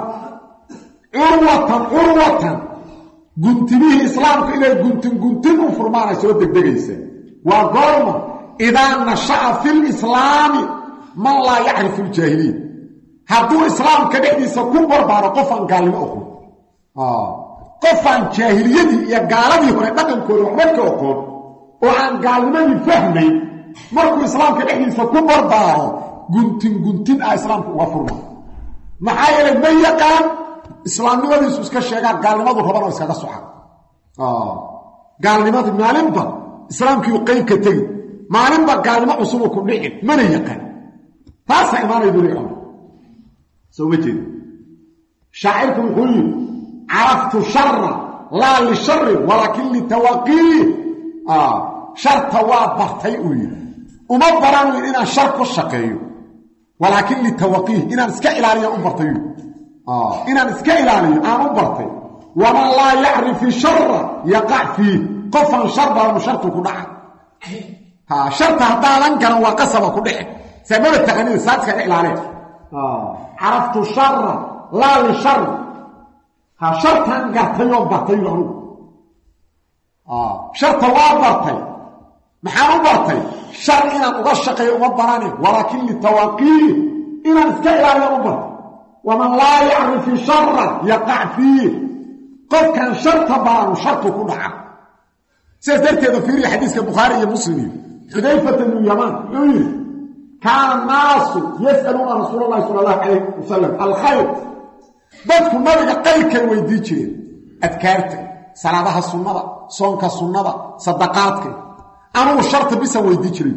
عروة قنت به إسلامك إلى قنتين أفرمان حسودك دقليا وقوم إذا نشأ في الإسلام من لا يعرف الجاهلين هذا الإسلام كده سكبر بارقفا قال لي أخو قفا جاهلية يا قالبي هنا دقن كل وحبك أخو وعن قال ما يفهمي مركو الإسلام كده سكبر بارو قنتين إسلام وفرما محايا لما يقام إسلام نوالي سوسكا الشيقات قال لما ذو ربنا وسكا الصحاب قال لما ذو معلم ده إسلامك يقين كتير معلم بقال ما أصولكم لحن من يقين تاسع إيمان يدوري عمر سويتين شاعركم يقول عرفت الشر لا للشر ولكن لتوقيه شر تواب بختيئوي وما برانو إنا شرك الشقي ولكن لتوقيه إنا نسكا إلالي أمبرتيو إنا نسكا إلالي أمبرتي ومن لا يعرف الشر يقع فيه قفا شرطا وشرطه كدع شرطه هدالان كان وقصبه كدع سبب التقنين سادسك إعلانات عرفت الشر لا للشر شرطا قرطيو بطيو sharta waa bartay maxaan u bartay shar inaan uga shaqeeyo uma baranin walaakin litawaqii inaan iska ilaaliyo u bartay waman laa yacrifu sharan yaqac fiih qofkan sharta baran shartu ku dhaca sidaas darteeda fiiriya xadiiska bukhaari iyo muslim xudayfata ibnu yamaan wuxuu yidhi kaana naasu yas'aluuna rasuula allahi sala allahu calayh wasalam alkhayr dadku nabiga qayrkay weydii jireen adkaarta salaadaha sunnada soonka sunnada sadaqaadka anugu sharta bisan weydii jiray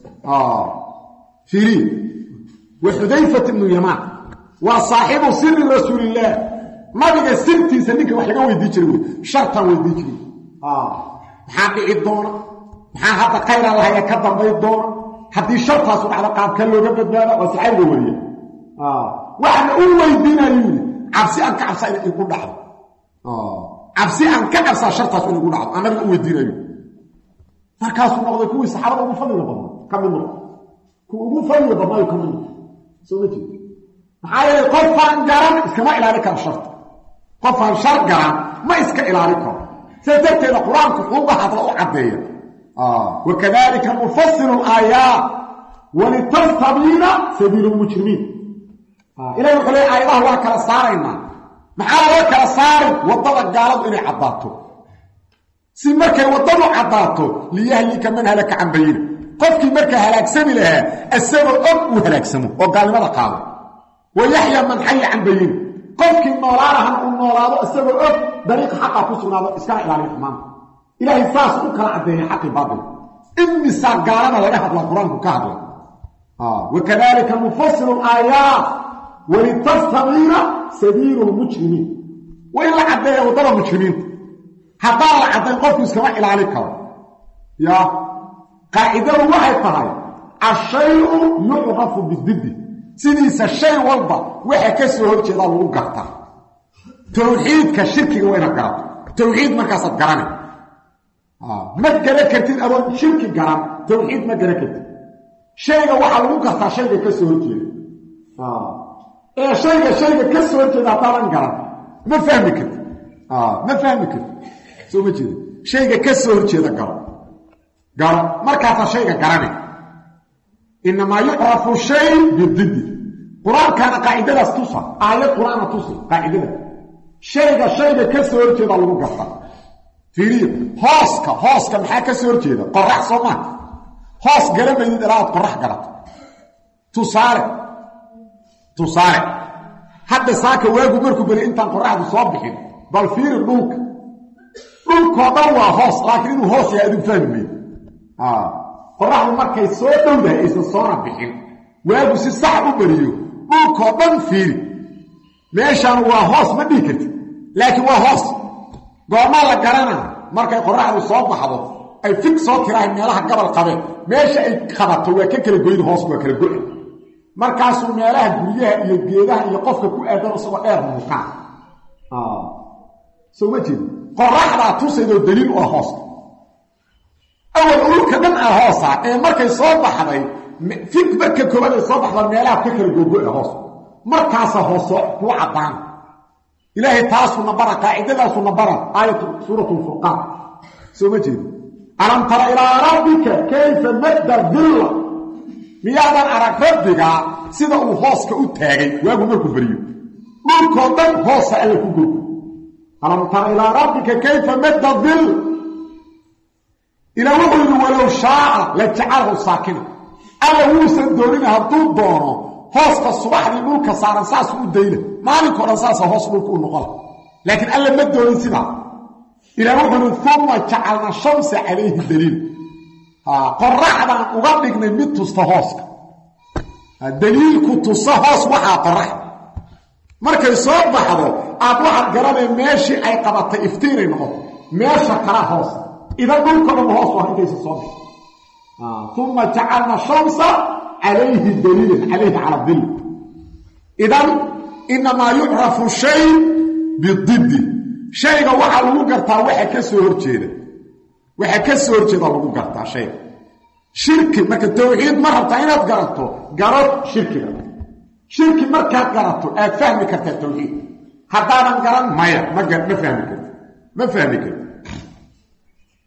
fiiriya wa xudayfata ibnu yamaan waa saaxibu siri rasuulillaah nabiga sirtiisa ninka wax laga weydii jiray wey shartan weydii jiray maxaa dhici doona maxaa hadda khayra lahaya ka dambay doona haddii shartaasu dhacdo qaabka looga badbaada waa saxaabiga wariya waxaana u weydiinayo yidhi cabsi aan ka cabsaa inay igu dhacdo cabsi aan ka cabsaa shartaas inay igu dhacdo aan nabiga u weydiinayo markaasuu noqday kuwii saxaabada ugu fadliga badnaa ka mid noqo kuwa ugu fadliga badnaayo ka mid noqo soo ma jeed maxaa yeelay qofaan garan iskama ilaali karo sharta qofaan shar garan ma iska ilaali karo sidaas darteeda qur-aanku xuuga hadla u caddeeya wakadalika nufasilu alaayaat walitastabiina sabiilu lmujrimiin ilahi wuxuu leey aayadaha waa kala saaraynaa maxaa loo kala saarin waddada gaaladu inay caddaato si markay waddadu caddaato liyahlika man halaka can bayina qofkii markaa halaagsami lahaa isagoo og uu halaagsamo oo gaalnimada qaado wayaxya man xaya can bayina qofkii noolaanahan uu noolaado isagoo og dariiqa xaqa ku sugnaado iskana ilaaliya xumaanta ilaahay saas u kala caddeeya xaqi baatil imisaa gaalada laga hadlaa qur-aanku ka hadlay wakadalika nufasilu alaayaat walitastabiina sabiilu lmujrimiin waa in la caddeeya waddada mujrimiinta haddaan la caddayn qofku iskama ilaali karo ya qaacidadu waxay tahay ashayu yucrafu bididdi sidiisa shay walba waxa ka soo horjeedaa lagu gartaa tawxiidka shirkiga waa inaad garato tawxiid markaasaad garanay ma garan kartid adoon shirki garan tawxiid ma garan kartid shayga waxaa lagu gartaa shayga ka soo horjeeda ee shayga ka soo horjeeda haddaadan garan ma fahmi kartid ma fahmi kartid soo ma jeeda shayga ka soo horjeeda garo markaasaa shayga garanay inamaa yucrafu shay bididdi qur-aankaana qaacidadaas tusa aayad qur-aana tusa qaacidada shayga ka soo horjeedaa lagu gartaa fiiriyo hooska maxaa ka soo horjeeda qorax soo maa hoos garamaydid ilaa aad qorax garato tusaale hadda saaka waagu markuu beli intaan qoraxdu soo bixin bal fiiri dhulkoo dhan waa hoos laakiin inuu hoos yahay adigu fahmi mayd qoraxdu markay soo dhowdahay aysan soona bixin waagu si sax u beriyo dhulkoo dhan fiiri meeshaan waa hoos ma dhihi kartid laakiin waa hoos goormaa la garanaa markay qoraxdu soo baxdo ay fig soo tirahay meelaha gabal qabeen meesha ay qabato waa ka kala goyda hoosku waa kala go-ay markaasuu meelaha guryaha iyo geedaha iyo qofka ku aadan isagoo dheer muuqaa soo ma jeed qoraxdaa tusaydoo daliil u ah hooska awal ululka dhan ah hoosa ee markay soo baxday fig marka koobaad ay soo baxda meelaha ka kala gogo-a hoos markaasa hooso kuu caddaan ilaahay taasuna bara qaacidadaasuna bara aayatu suuratu lfurqaan soo ma jeedi alam tara ilaa rabbika kayfa madda dilla miyaadan arag rabbiga sida uu hooska u taagay waagu markuu beriyo dhulkoo dhan hoosa alla ku gogo alam tara ilaa rabbika kayfa madda dill ilaa wuxuu yidhi walow shaaa la jacalahu saakina alla wuusan doonina hadduu doono hooska subaxdii dhulka saaran saasuu u dayna maalinkao dhan saasa hoos dhulka u noqola laakiin alla ma doonin sidaa ilaa wuxuu yidhi uma jacalna shamsa calayhi daliil qoraxdaan uga dhignay mid tusta hooska daliilku tusa hoos waxaa qorax markay soo baxdo aad waxaad garanay meeshii ay qabatay iftiinay noqoto meesha kala hoos idan dhulka dhan hoos waa intaysa soo bixi uma jacalna shamsa calayhi daliilan calayhi cala dil idan inamaa yucrafu shay bididdi shayga waxaa lagu gartaa waxa ka soo horjeeda lagu gartaa shayga shirki marka tawxiid ma rabtaa inaad garato garo shirkiga shirki markaad garato aad fahmi kartaa tawxiid haddaadan garan maya ma fahmi karti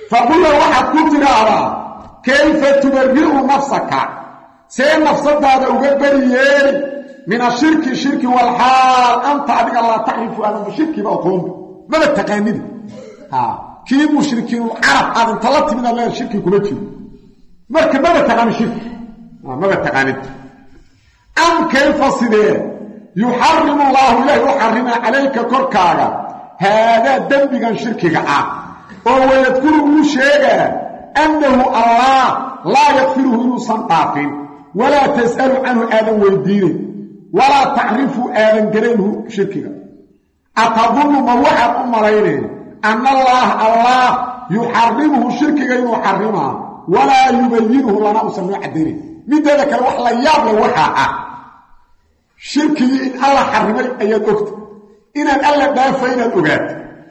فقل له واحد كنت رأى كيف تبرئ نفسك سين نفسك هذا أقبريين من الشرك والحال أنت عدك الله تعرف أنا بشرك بأقوم ماذا التقاند كيف مشركين العرب هذا انطلبت من الله الشرك كمتي مركب ماذا تقان الشرك ماذا تقاند أم كيف صدير يحرم الله له يحرم عليك كركاغا هذا دنبغا شركك وهو يذكره شيئا أنه الله لا يغفره يوصن طافين ولا تسأل عنه آدم ويدينه ولا تعرف آدم قرينه شركك أتظن موحد أمرين أن الله يحرمه شركك يحرمه ولا يبينه لنا أسمع عدينه من ذلك الوحلة يابل وحاء شركي إن الله حرمي أياد أكت إن الله دافين الأغاد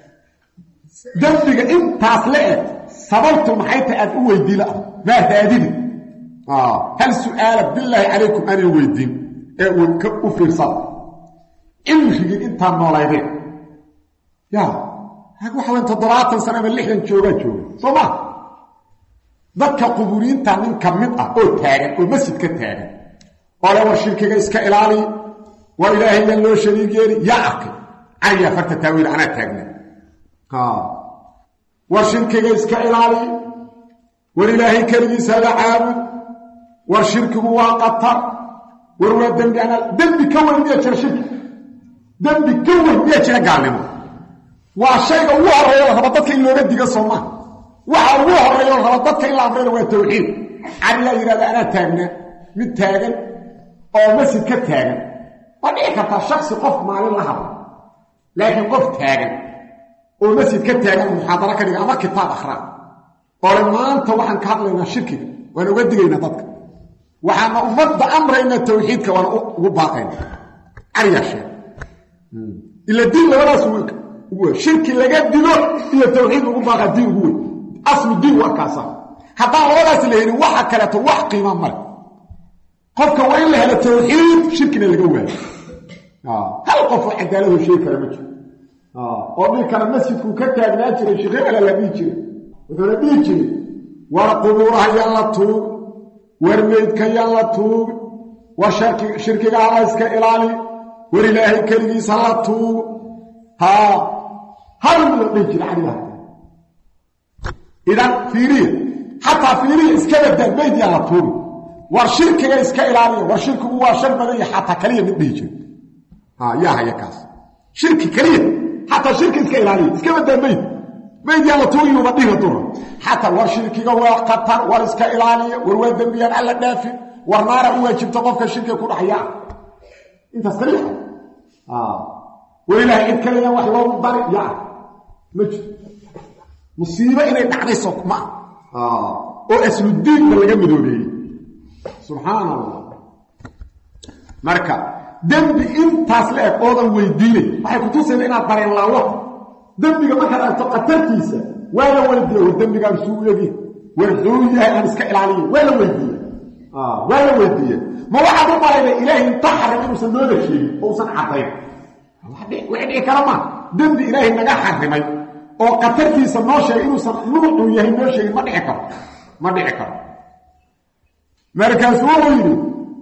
دنبك إن تاسلئت صبرتم حيث أدعو ويدي لأ ما تأديني هل سؤال بالله عليكم أن يويدين وفي صبر إنشي إنت مولايدين يا هكو حوالي تضرات سنة من اللحن شوغا صبا ذاتك قبورين تامين كميطة أو تاغن أو مسجد كتاغن قال والشركة إسكا إلالي وإلهي من لو شريكيري يا أخي عيا فرت تاويل أنا تاغن والشركة إسكا إلالي والإلهي كريس هذا عابد والشركة هو قطر وهو الدنبي أنا دنبي كون مية شرك دنبي كون مية شرك قالمه والشيء هو الرئيل غلطتك إلا ردك الصماء وهو الرئيل غلطتك إلا أمرين والتوحيد على إرادة أنا تاغن من تاغن أو مسجد كتاغن طبيعي كتا شخص قف مع الله لكن قف تاغن أو مسجد كتاغن محاضرة كده أما كتاب أخرى قال ما أنت وحن كهض لنا الشركة وأنا أقدقين ضدك وحن أمضى أمرين التوحيد وأنا أباقين علي الشيء إلا الدين ولا سويك هو شركة لقد له هي التوحيد وأباق الدين هو أصل الدين وأكاسا حتى ولا سلهين وحكلت وحقي ممر قفك وإن لها التوحيد شركنا اللي جواه هل قف عداله شيء كلامك أمي كان مسجد كتاب ناجر الشيخ على لبيجي ولا بيجي ورقبورها يلا توب ورميدك يلا توب وشركك على اسك إلالي ولله كريم صلى توب هل من بيجي عليها إذا فيري حتى فيري اسكبت البيت يلا توب والشركة اسك إلالي والشركة هو شر بدي حتى كليه من بيجي يا هيا كاس شركة كليه حتى شركة اسك إلالي اسكبت البيت بيد يلا توي وبديه دور حتى ورشركيغا waa qatar war iska ilaaliya war waa dambiyan alla dhaafi war naara u waajibta qofka shirka ku dhaxaya inta sariix walahi in kaliya wax loo bari ya maj musiiba inay dhacdayso kuma oo aslu diin laga midoobay subhanallah marka dambi intaas la eg oo dan weydiinay waxay ku tusayeen inaad bareen laawo dambiga markaad aragto qatartiisa waa la weydiiyo dambiga suu yagi wuxuu yahay aan iska ilaaliyo waa la weydiiyo ma waxa uu maray ilaahay taxrim inuu san loo sheegay oo san cadeyn wixii kalama dambi ilaahay naga xarimay oo qatartiisa noo sheegay inuu san nuucu yahay noo sheegay ma dhici karo markaas uu yiri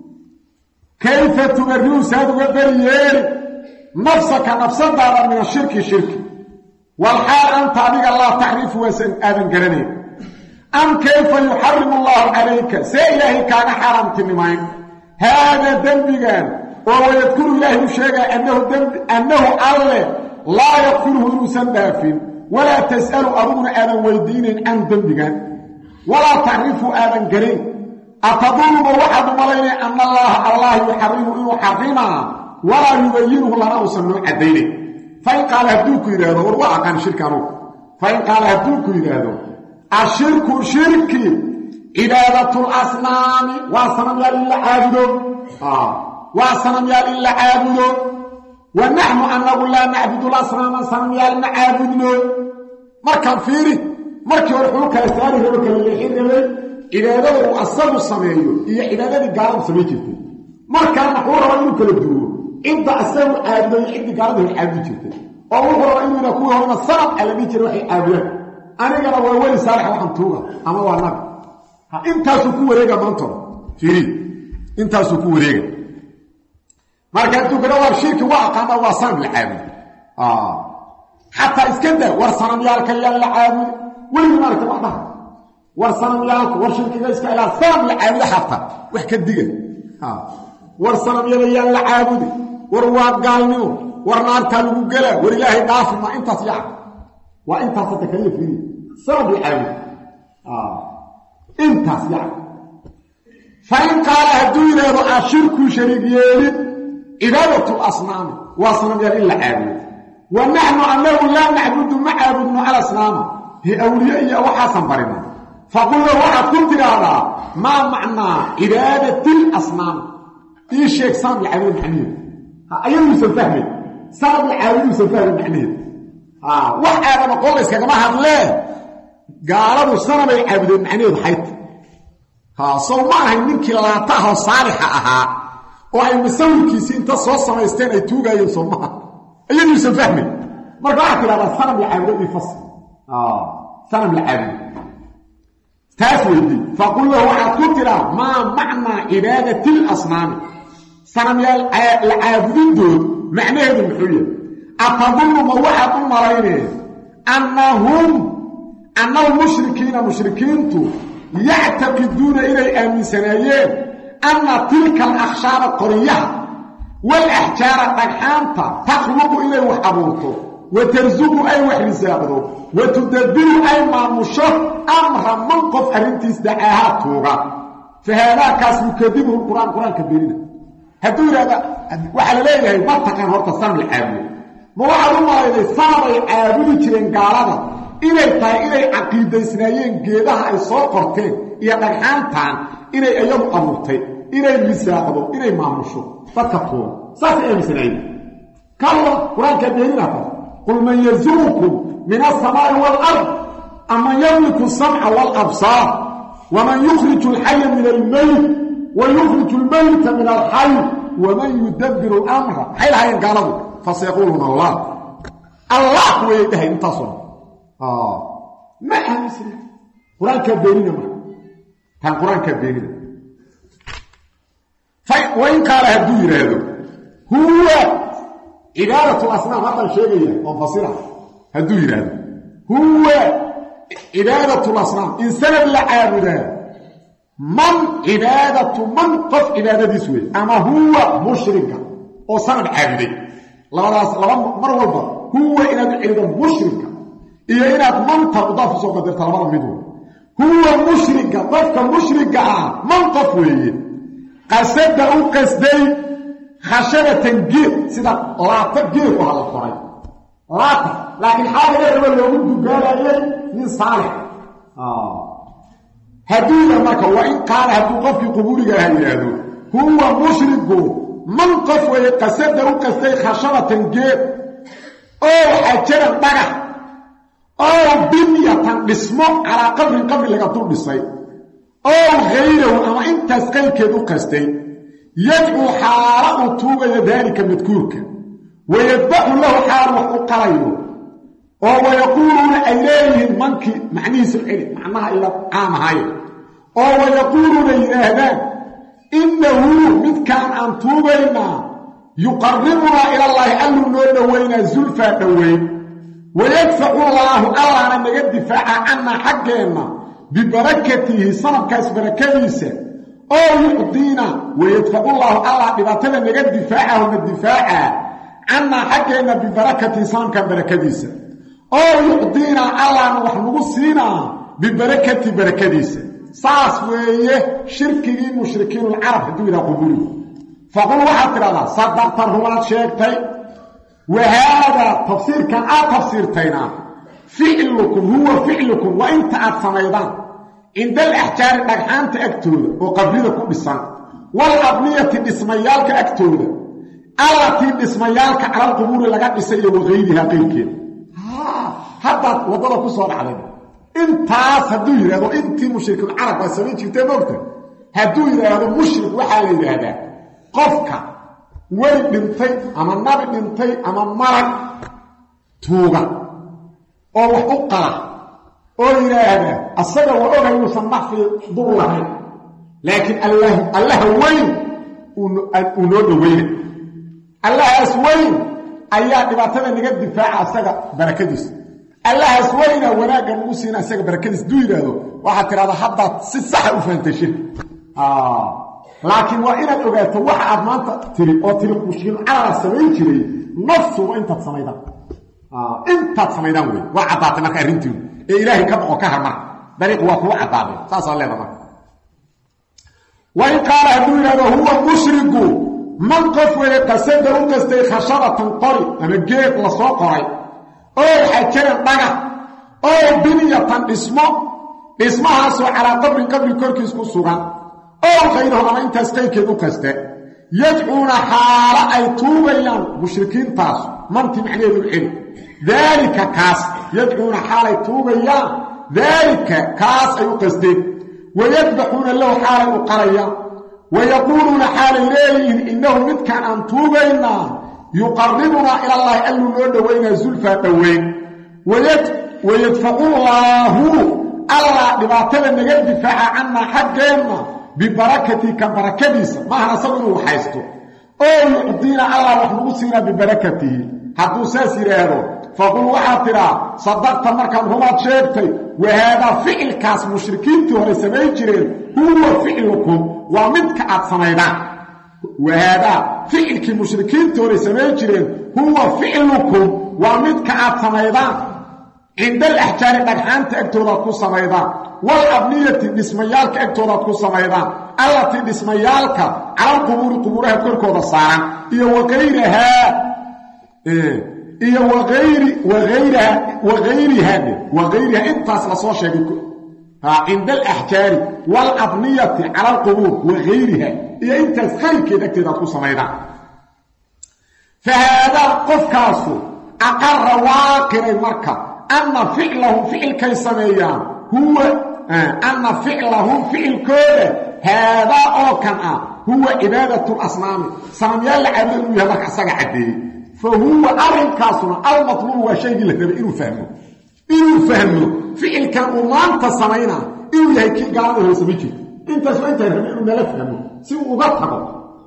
kayfa tubarru saadu bariyeen nafsaka nafsada min shirki والحال أنت أبيك الله تعرف وسن آذن قرنين أم كيف يحرم الله عليك سيئله كان حرام تنمين هذا دنبغان وهو يذكر الله الشيء أنه الله لا يغفره المسن دافين ولا تسأل أبونا آذن ويدين عن دنبغان ولا تعرف آذن قرين أتظلم واحد ملين أن الله يحرمه ولا يبينه لنا وسنه عدينه فإن قال هدوك إذا ورواء كان شركانه فإن قال هدوك إذا الشرك شركي عبادة الأصنام وصنم يا لله عابدون وصنم يا لله عابدون ونحن أن نقول لا نعبد الأصنام صنم يا لله عابدون مركب فيري مركب الحلوك الثاني هو كالليحين إذا دوروا أصل الصميم هي عبادة القارب سميجته مركب نحوره وإنه كالدور انت اسوي عابد يحد قالده عابد جدا او هو انه يكون هو الصرف على بيت روحي عابد anigana waa weli saalix waxaan tuuga ama waa nabi intaasuu ku wareega maantooda fiiri intaasuu ku wareega marka intuu kada waa shirki waa aqaana waa sanam la caabudo xataa iska daa war sanamyaalka yaa la caabudo weli maaragta waxdaha war sanamyaalka war shirkiga iska ilaa sanam la caabudo xataa wax ka digan war sanamyada yaa la caabudo war waa gaalnimo war naartaa lagu gelaa war ilaahay dhaafi ma intaas yaa waa intaas hadda kaliya fiiri sanam la caabudo intaas yaa fain qaala hadduu yidhaahdo ashirku shariig yeelid cibaadatu lasnaami waa sanamyaal in la caabudo wa naxnu annagu laa nacbudu ma caabudno alasnaama hi awliye iyo waxaasan barina faqul lahu waxaad ku tidhaahdaa maa macnaa cibaadati lasnaam ii sheeg sanam la caabudo macnaheedu ayaduusan fahmay sanam la caabuduusan fahmay macnaheedu wax aadama qola iskagama hadlee gaaladu sanamay caabudeen macnaheedu xayta sow ma ahay ninkii laataahoo saalixa ahaa oo ay masawirkiisii inta soo samaysteen ay tuugaayeen soo maaha ayaduusan fahmay marka waxaad tidhahdaa sanam la caabudo ii fasir sanam la caabudo taas weydii faqul lahu waxaad ku tidhaa maa macnaa cibaadati lasnaami sanamyaal la caabudidood macnaheedu muxuu yahay atadunnu ma waxaad u malayneen anna almushrikiina mushrikiintu yactaqiduuna inay aaminsanaayeen anna tilka alakhshaara qoryaha waalaxjaara dhagxaanta takhluqu inay wax abuurto wa tarsuqu ay wax risaaqdo wa tudabbiru ay maamusho amra man qof arrintiis dacaahaa tuuga fa haadaakaas yukadibuhu qur-aanka beenina hadduu yidhahda waxaa la leeyahay ma taqaan horta sanam la caabudo ma waxaad u malayday sanamay caabudi jireen gaalada inay tahay inay caqiidaysnaayeen geedaha ay soo qorteen iyo dhagxaantan inay iyagu abuurtay inay misaaqdo inay maamusho dadka tuuga saasay aaminsanaayeen kalla qur-aankaa beenina taas qul man yarzuqukum min alsamaa'i waalard aman yamliku alsamca waalabsaar waman yukhriju alxaya min almayt wa yukhriju almayta min alxay waman yudabbiru alamra maxay lahaayeen gaaladu fasayaquuluuna allah kuwayay dhahay intaasoo ma aaminsana qur-aankaa beenina marka taan qur-aankaa beenina wain qaala hadduu yidhaahdo huwa cibaadatu asnaam haddaan sheegaya oo fasira hadduu yidhaahdo huwa cibaadatu lasnaam in sanad la caabudaa man cibaadatu man qof cibaadadiis wey ama huwa mushrika oo sanad caabuday labadaas laba mar walba huwa inaad u celido mushrika iyo inaad manta mudaaf usoo qadarta labada mid wey huwa mushrika qofka mushrika man qof weeye qasada u qasday khashabatan geed sida laata geed oo la qoray laata laakiin xaalaga raba loogu dugaanayay nin saalix hadduu marka waa in qaala hadduu qofkii qubuuriga aha yidhaahdo huwa mushriku man qof weeye qasada u qasday khashabatan geed oo xajaran dhagax oo binyatan dhismo calaa qabrin qabri laga dul dhisay oo hayrahu ama intaas qaybkeed u qastay yadcuu xaala uu tuugayo daalika madkuurka wayadbaxu lahu xaal wax u qalayo oo wayaquuluuna ay leeyihiin mankii macnihiisa celi macnaha ila caamahayo oo wayaquuluuna yidhaahdaan innahu midkaan aan tuugaynaa yuqarribunaa ilallaahi alluu noo dhowaynaa zulfaa dhoweyn wayadfacu allaahu allaana naga difaaca cannaa xaggeenna bibarakatihi sanabkaas barakadiisa oo yucdiina wayadfacullaahu allah dhibaatada naga difaacahu na difaaca cannaa xaggeenna bibarakatihi sanabkan barakadiisa oo yucdiina allahna wax nagu siinaa bibarakati barakadiisa saas weeye shirkigii mushrikiinulcarab hadduu yidhaha qubuurigu faqul waxaad tidhahdaa sadaqta rumaad sheegtay wa haadaa tafsiirkan aad tafsiirtayna ficlukum huwa ficlukum waa inta aad samaydaan cinda alaxjaari dhagxaanta agtooda oo qabrida ku dhisan walabniyati dhismayaalka agtooda allatii dhismayaalka calalqubuuri laga dhisay iyo waqayrihaa qayrkeeda haddaad waddada ku soo dhacday intaas hadduu yidhahdo intii mushrikulcarab waa samayn jirtee moogta hadduu yidhaahdo mushrik waxaa la yidhaahdaa qofka weli dhintay ama nabi dhintay ama malag tuuga oo wax u qala oo yiraahda asaga waa oga inuu sanbax fi dullahay laakiin allah weyn uu noo dhaweeyay allah asweyn ayaa dhibaatada naga difaaca asaga barakadiisa allah asweyna wanaaga ugu siina asaga barakadiisa duu yiraahdo waxa tirada hadda si sax u fahantashay laakiin waa inaad ogaato waxa aad maanta tiri oo tiri kushin ala sameyn jiray nafsu inta sameeydan way waa cadaatay marka arintii ee ilaahay ka baqo ka harmar dariiq waa ku cadaaday saas aan leedahay wa in qala haduna huwa mushriku man qafwa qasada u qastay khasharatan qari ama geed la soo qoray oo xajara dhaga oo biniyatan dhismahaas oo ala qabri korkiis ku sugan oo khayraha intaas qaybkeedu kaste yad'una hala ay tuubayaan mushrikiintaas manti macneedu cilmi dalika kaas yad'una hala ay tuubayaan dalika kaas ay u qasteen ويذبحون له حالا وقريا ويقولون حالا إليه إنه مد كان أن توبينا يقربنا إلى الله أنه ندوينا زلفا دوين ويدفعون الله لبعتنا نجد دفاع عنا حقنا ببركتي كبركتيس ما هنصبنا وحيسته أو يعطينا الله وحنوصينا ببركته حتى ساسر هذا فقل وحاترا صدقت مركا هما تشيرتي وهذا فعل كاس مشركين تهري سمين جرين هو فعلكم ومدك أتصميدان وهذا فعل كمشركين تهري سمين جرين هو فعلكم ومدك أتصميدان عند الأحجار الأجحان تأكتوراتكو سميدان والأبنية نسميالك أكتوراتكو سميدان التي نسميالك على القبور قبورها كوركو دصارا إيا وغيرها إيه وغيرها انت اصلا شيء عند الاحجار والابنيه على القبور وغيرها إيه انت خير كده تكون سميدا فهذا قفكاس اقر واقر المركه ان فعلهم فعل كيسميان هو ان فعلهم فعل كده هذا او كان هو عباده الاصنام صنميال عبد يهلك اسغ عدي فهو أرنكاسنا المطلوب وشيء لهذا إنه فهمه فعل كان أمان تصمينا إنه يهيكي قاعده هو سميكي انت سوينت إنه نلفهمه سيء أغطبه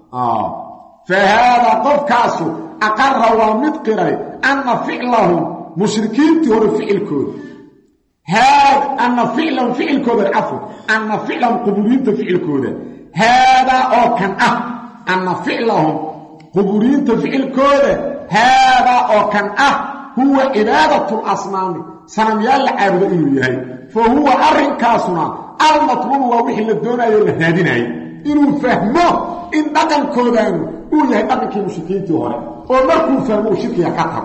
فهذا قف كاسو أقر ومدقري أن فعلهم مشركين تهر فعل كود هذا أن فعلهم فعل كود العفو أن فعلهم قبولين تفعل كود هذا أو كان أن فعلهم قبولين تفعل كود هذا أو كان هو عبادة الأصنام صنميال عابد إليه فهو أرنكاسنا المطلوب ووحي للدون يلهادنا إنه فهمه إن دقن كودانه هو يهي دقن كي مشركين تهوري ومركو فهمه شركي يكتب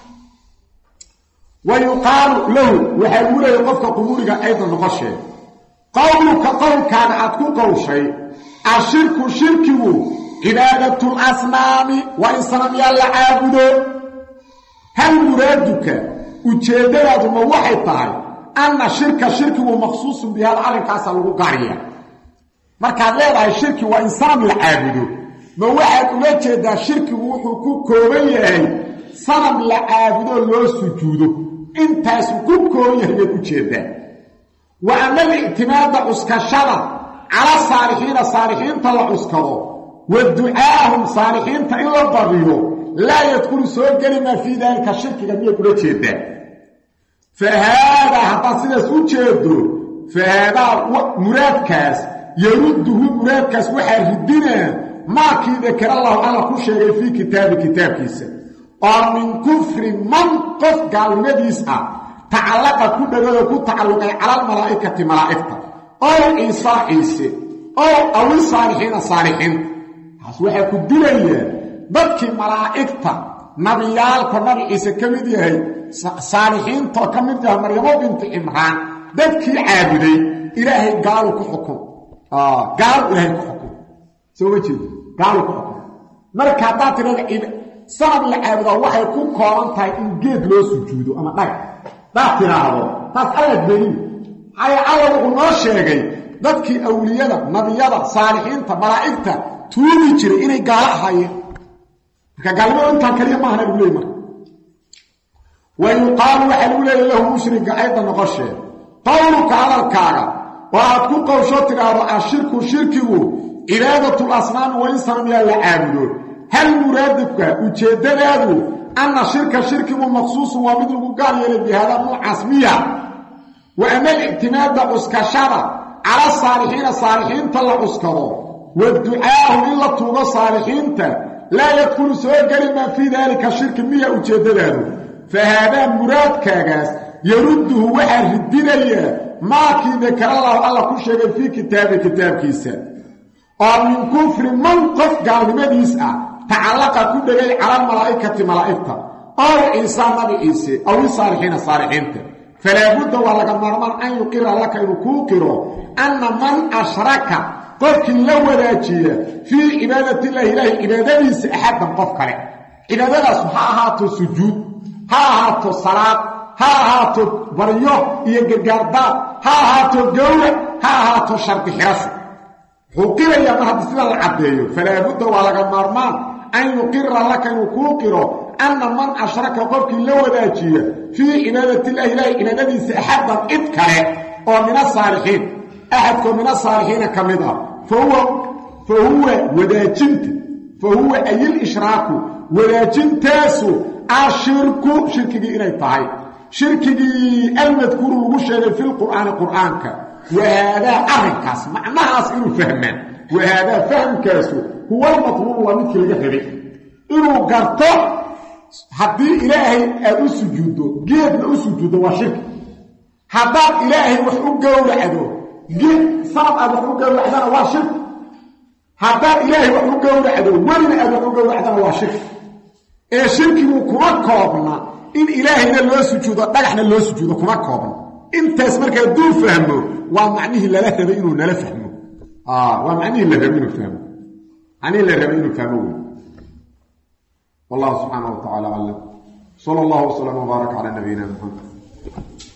ويقال له وحيقول يقفك قبورك أيضا نقشه قولك قول كان عدكو قول شيء الشرك شركه عبادة الأصنام وإن صنميال عابده هل مرادك وجدت ما وحي طاي أن الشرك مخصوص بهذا العالم كاسل وقارية marka leedahay shirki waa insaan la caabudo ma waxa ula jeeda shirki wuxuu ku kooban yahay sanam la caabudo loo sujuudo intaas ku kooban yahay ku jeeda wa amal i'timaad uskashada ala saalihiin tala uskado wa du'aahum saalihiin ta ila bariyo la yadkhul soo galima fi dalka shirkiga miya kula jeeda فهذا حتى سيده سو jeedo فهذا مرادكاس يرده مرادكاس waxa ridina ma kii ذكر الله على كل شيء في كتابكيسا ومن كفر من قف قال مديس تعلق كدغه تعلق على الملائكه ملائكه او عيسى او الصالحين حس waxa ku dilaya dadkii malaa'ikta nabiyaalka nabi Isa kamid yahay صالحين تو كمid yahay Maryamo bint Imran dadkii caabuday Ilaahay gaal ku xukum gaal Ilaahay ku xukum soo wajid gaal ku xukum marka taatireed sabab la caabudo waxay ku kooban tahay in geed loo sujuudo ama dhag taatiraado taas alla deeyay ay alla uu noo sheegay dadkii awliyada nabiyada saalixiinta malaa'ikta tuubi jiray inay gaal ahaayeen marka gaalmo inta kaliya ma hana leeyay ويقال وحلول له مشرك أيضا نقشه قولك على الكعبة وأتكون قوشوتك على الشرك شركه عبادة الأصنام وإنسان يعبدون هل مرادك وجدد هذا أن شرك مخصوص ومثل قال يلي بهذا معصمية وأن الاعتماد عسكشرة على الصالحين طلع عسكره والدعاء إلا طوغ الصالحين لا يدخل سواء كلمة في ذلك الشرك مية وجدد هذا فهذا مراد كاغاس يرده وحر الدنيا ما كي ذكر الله كل شيء في كتاب كيسا ومن كفر من قف قال ما يسعى تعلق كل شيء على الملائكة أو إنسان نبي عيسى أو الصالحين فلا بد ولا مرمان أن يقر لك يقر أن من أشرك قفك لو ذاتيه في عبادة الله عبادة أحدا قفك له عبادة سبحانه سجود هاتو صلاة هاتو بريو يقرقرداد هاتو قولة هاتو شرط حراسه حقيرا يا محدثين العبدية فلا بد ولا مرمان أن يقر لك يقر أن من أشرك قفك لو ذاتيه في عبادة الله عبادة أحدا إذكره ومن الصالحين أحدكم من الصالحين كمدها فهو وذاتنت أي الإشراك وذاتنتاسو الشرك شركي إلي طعي شركي المذكور المشهد في القرآن وهذا أرنكاس معناها أسئل فهمان وهذا فهم كاسو هو المطلوب ومثل الجهري إنه قرطه حدي إلهي أدو سجوده جيد أدو سجوده وشرك حداد إلهي وحقه لعدو جيد صعب أدو حقه لعدو وشرك حداد إلهي وحقه لعدو ولن أدو حقه لعدو وشرك شركي كما كوبنا إن إلهي لو سجوده دغخنا لو سجوده كما كوبنا انتاس marka duu fahmo waa macnihi la rabay inuu nala fahmo waa macnihi la rabay inuu fahmo ani la rabay inuu fahmo والله سبحانه وتعالى علم صلى الله وسلم وبارك على نبينا محمد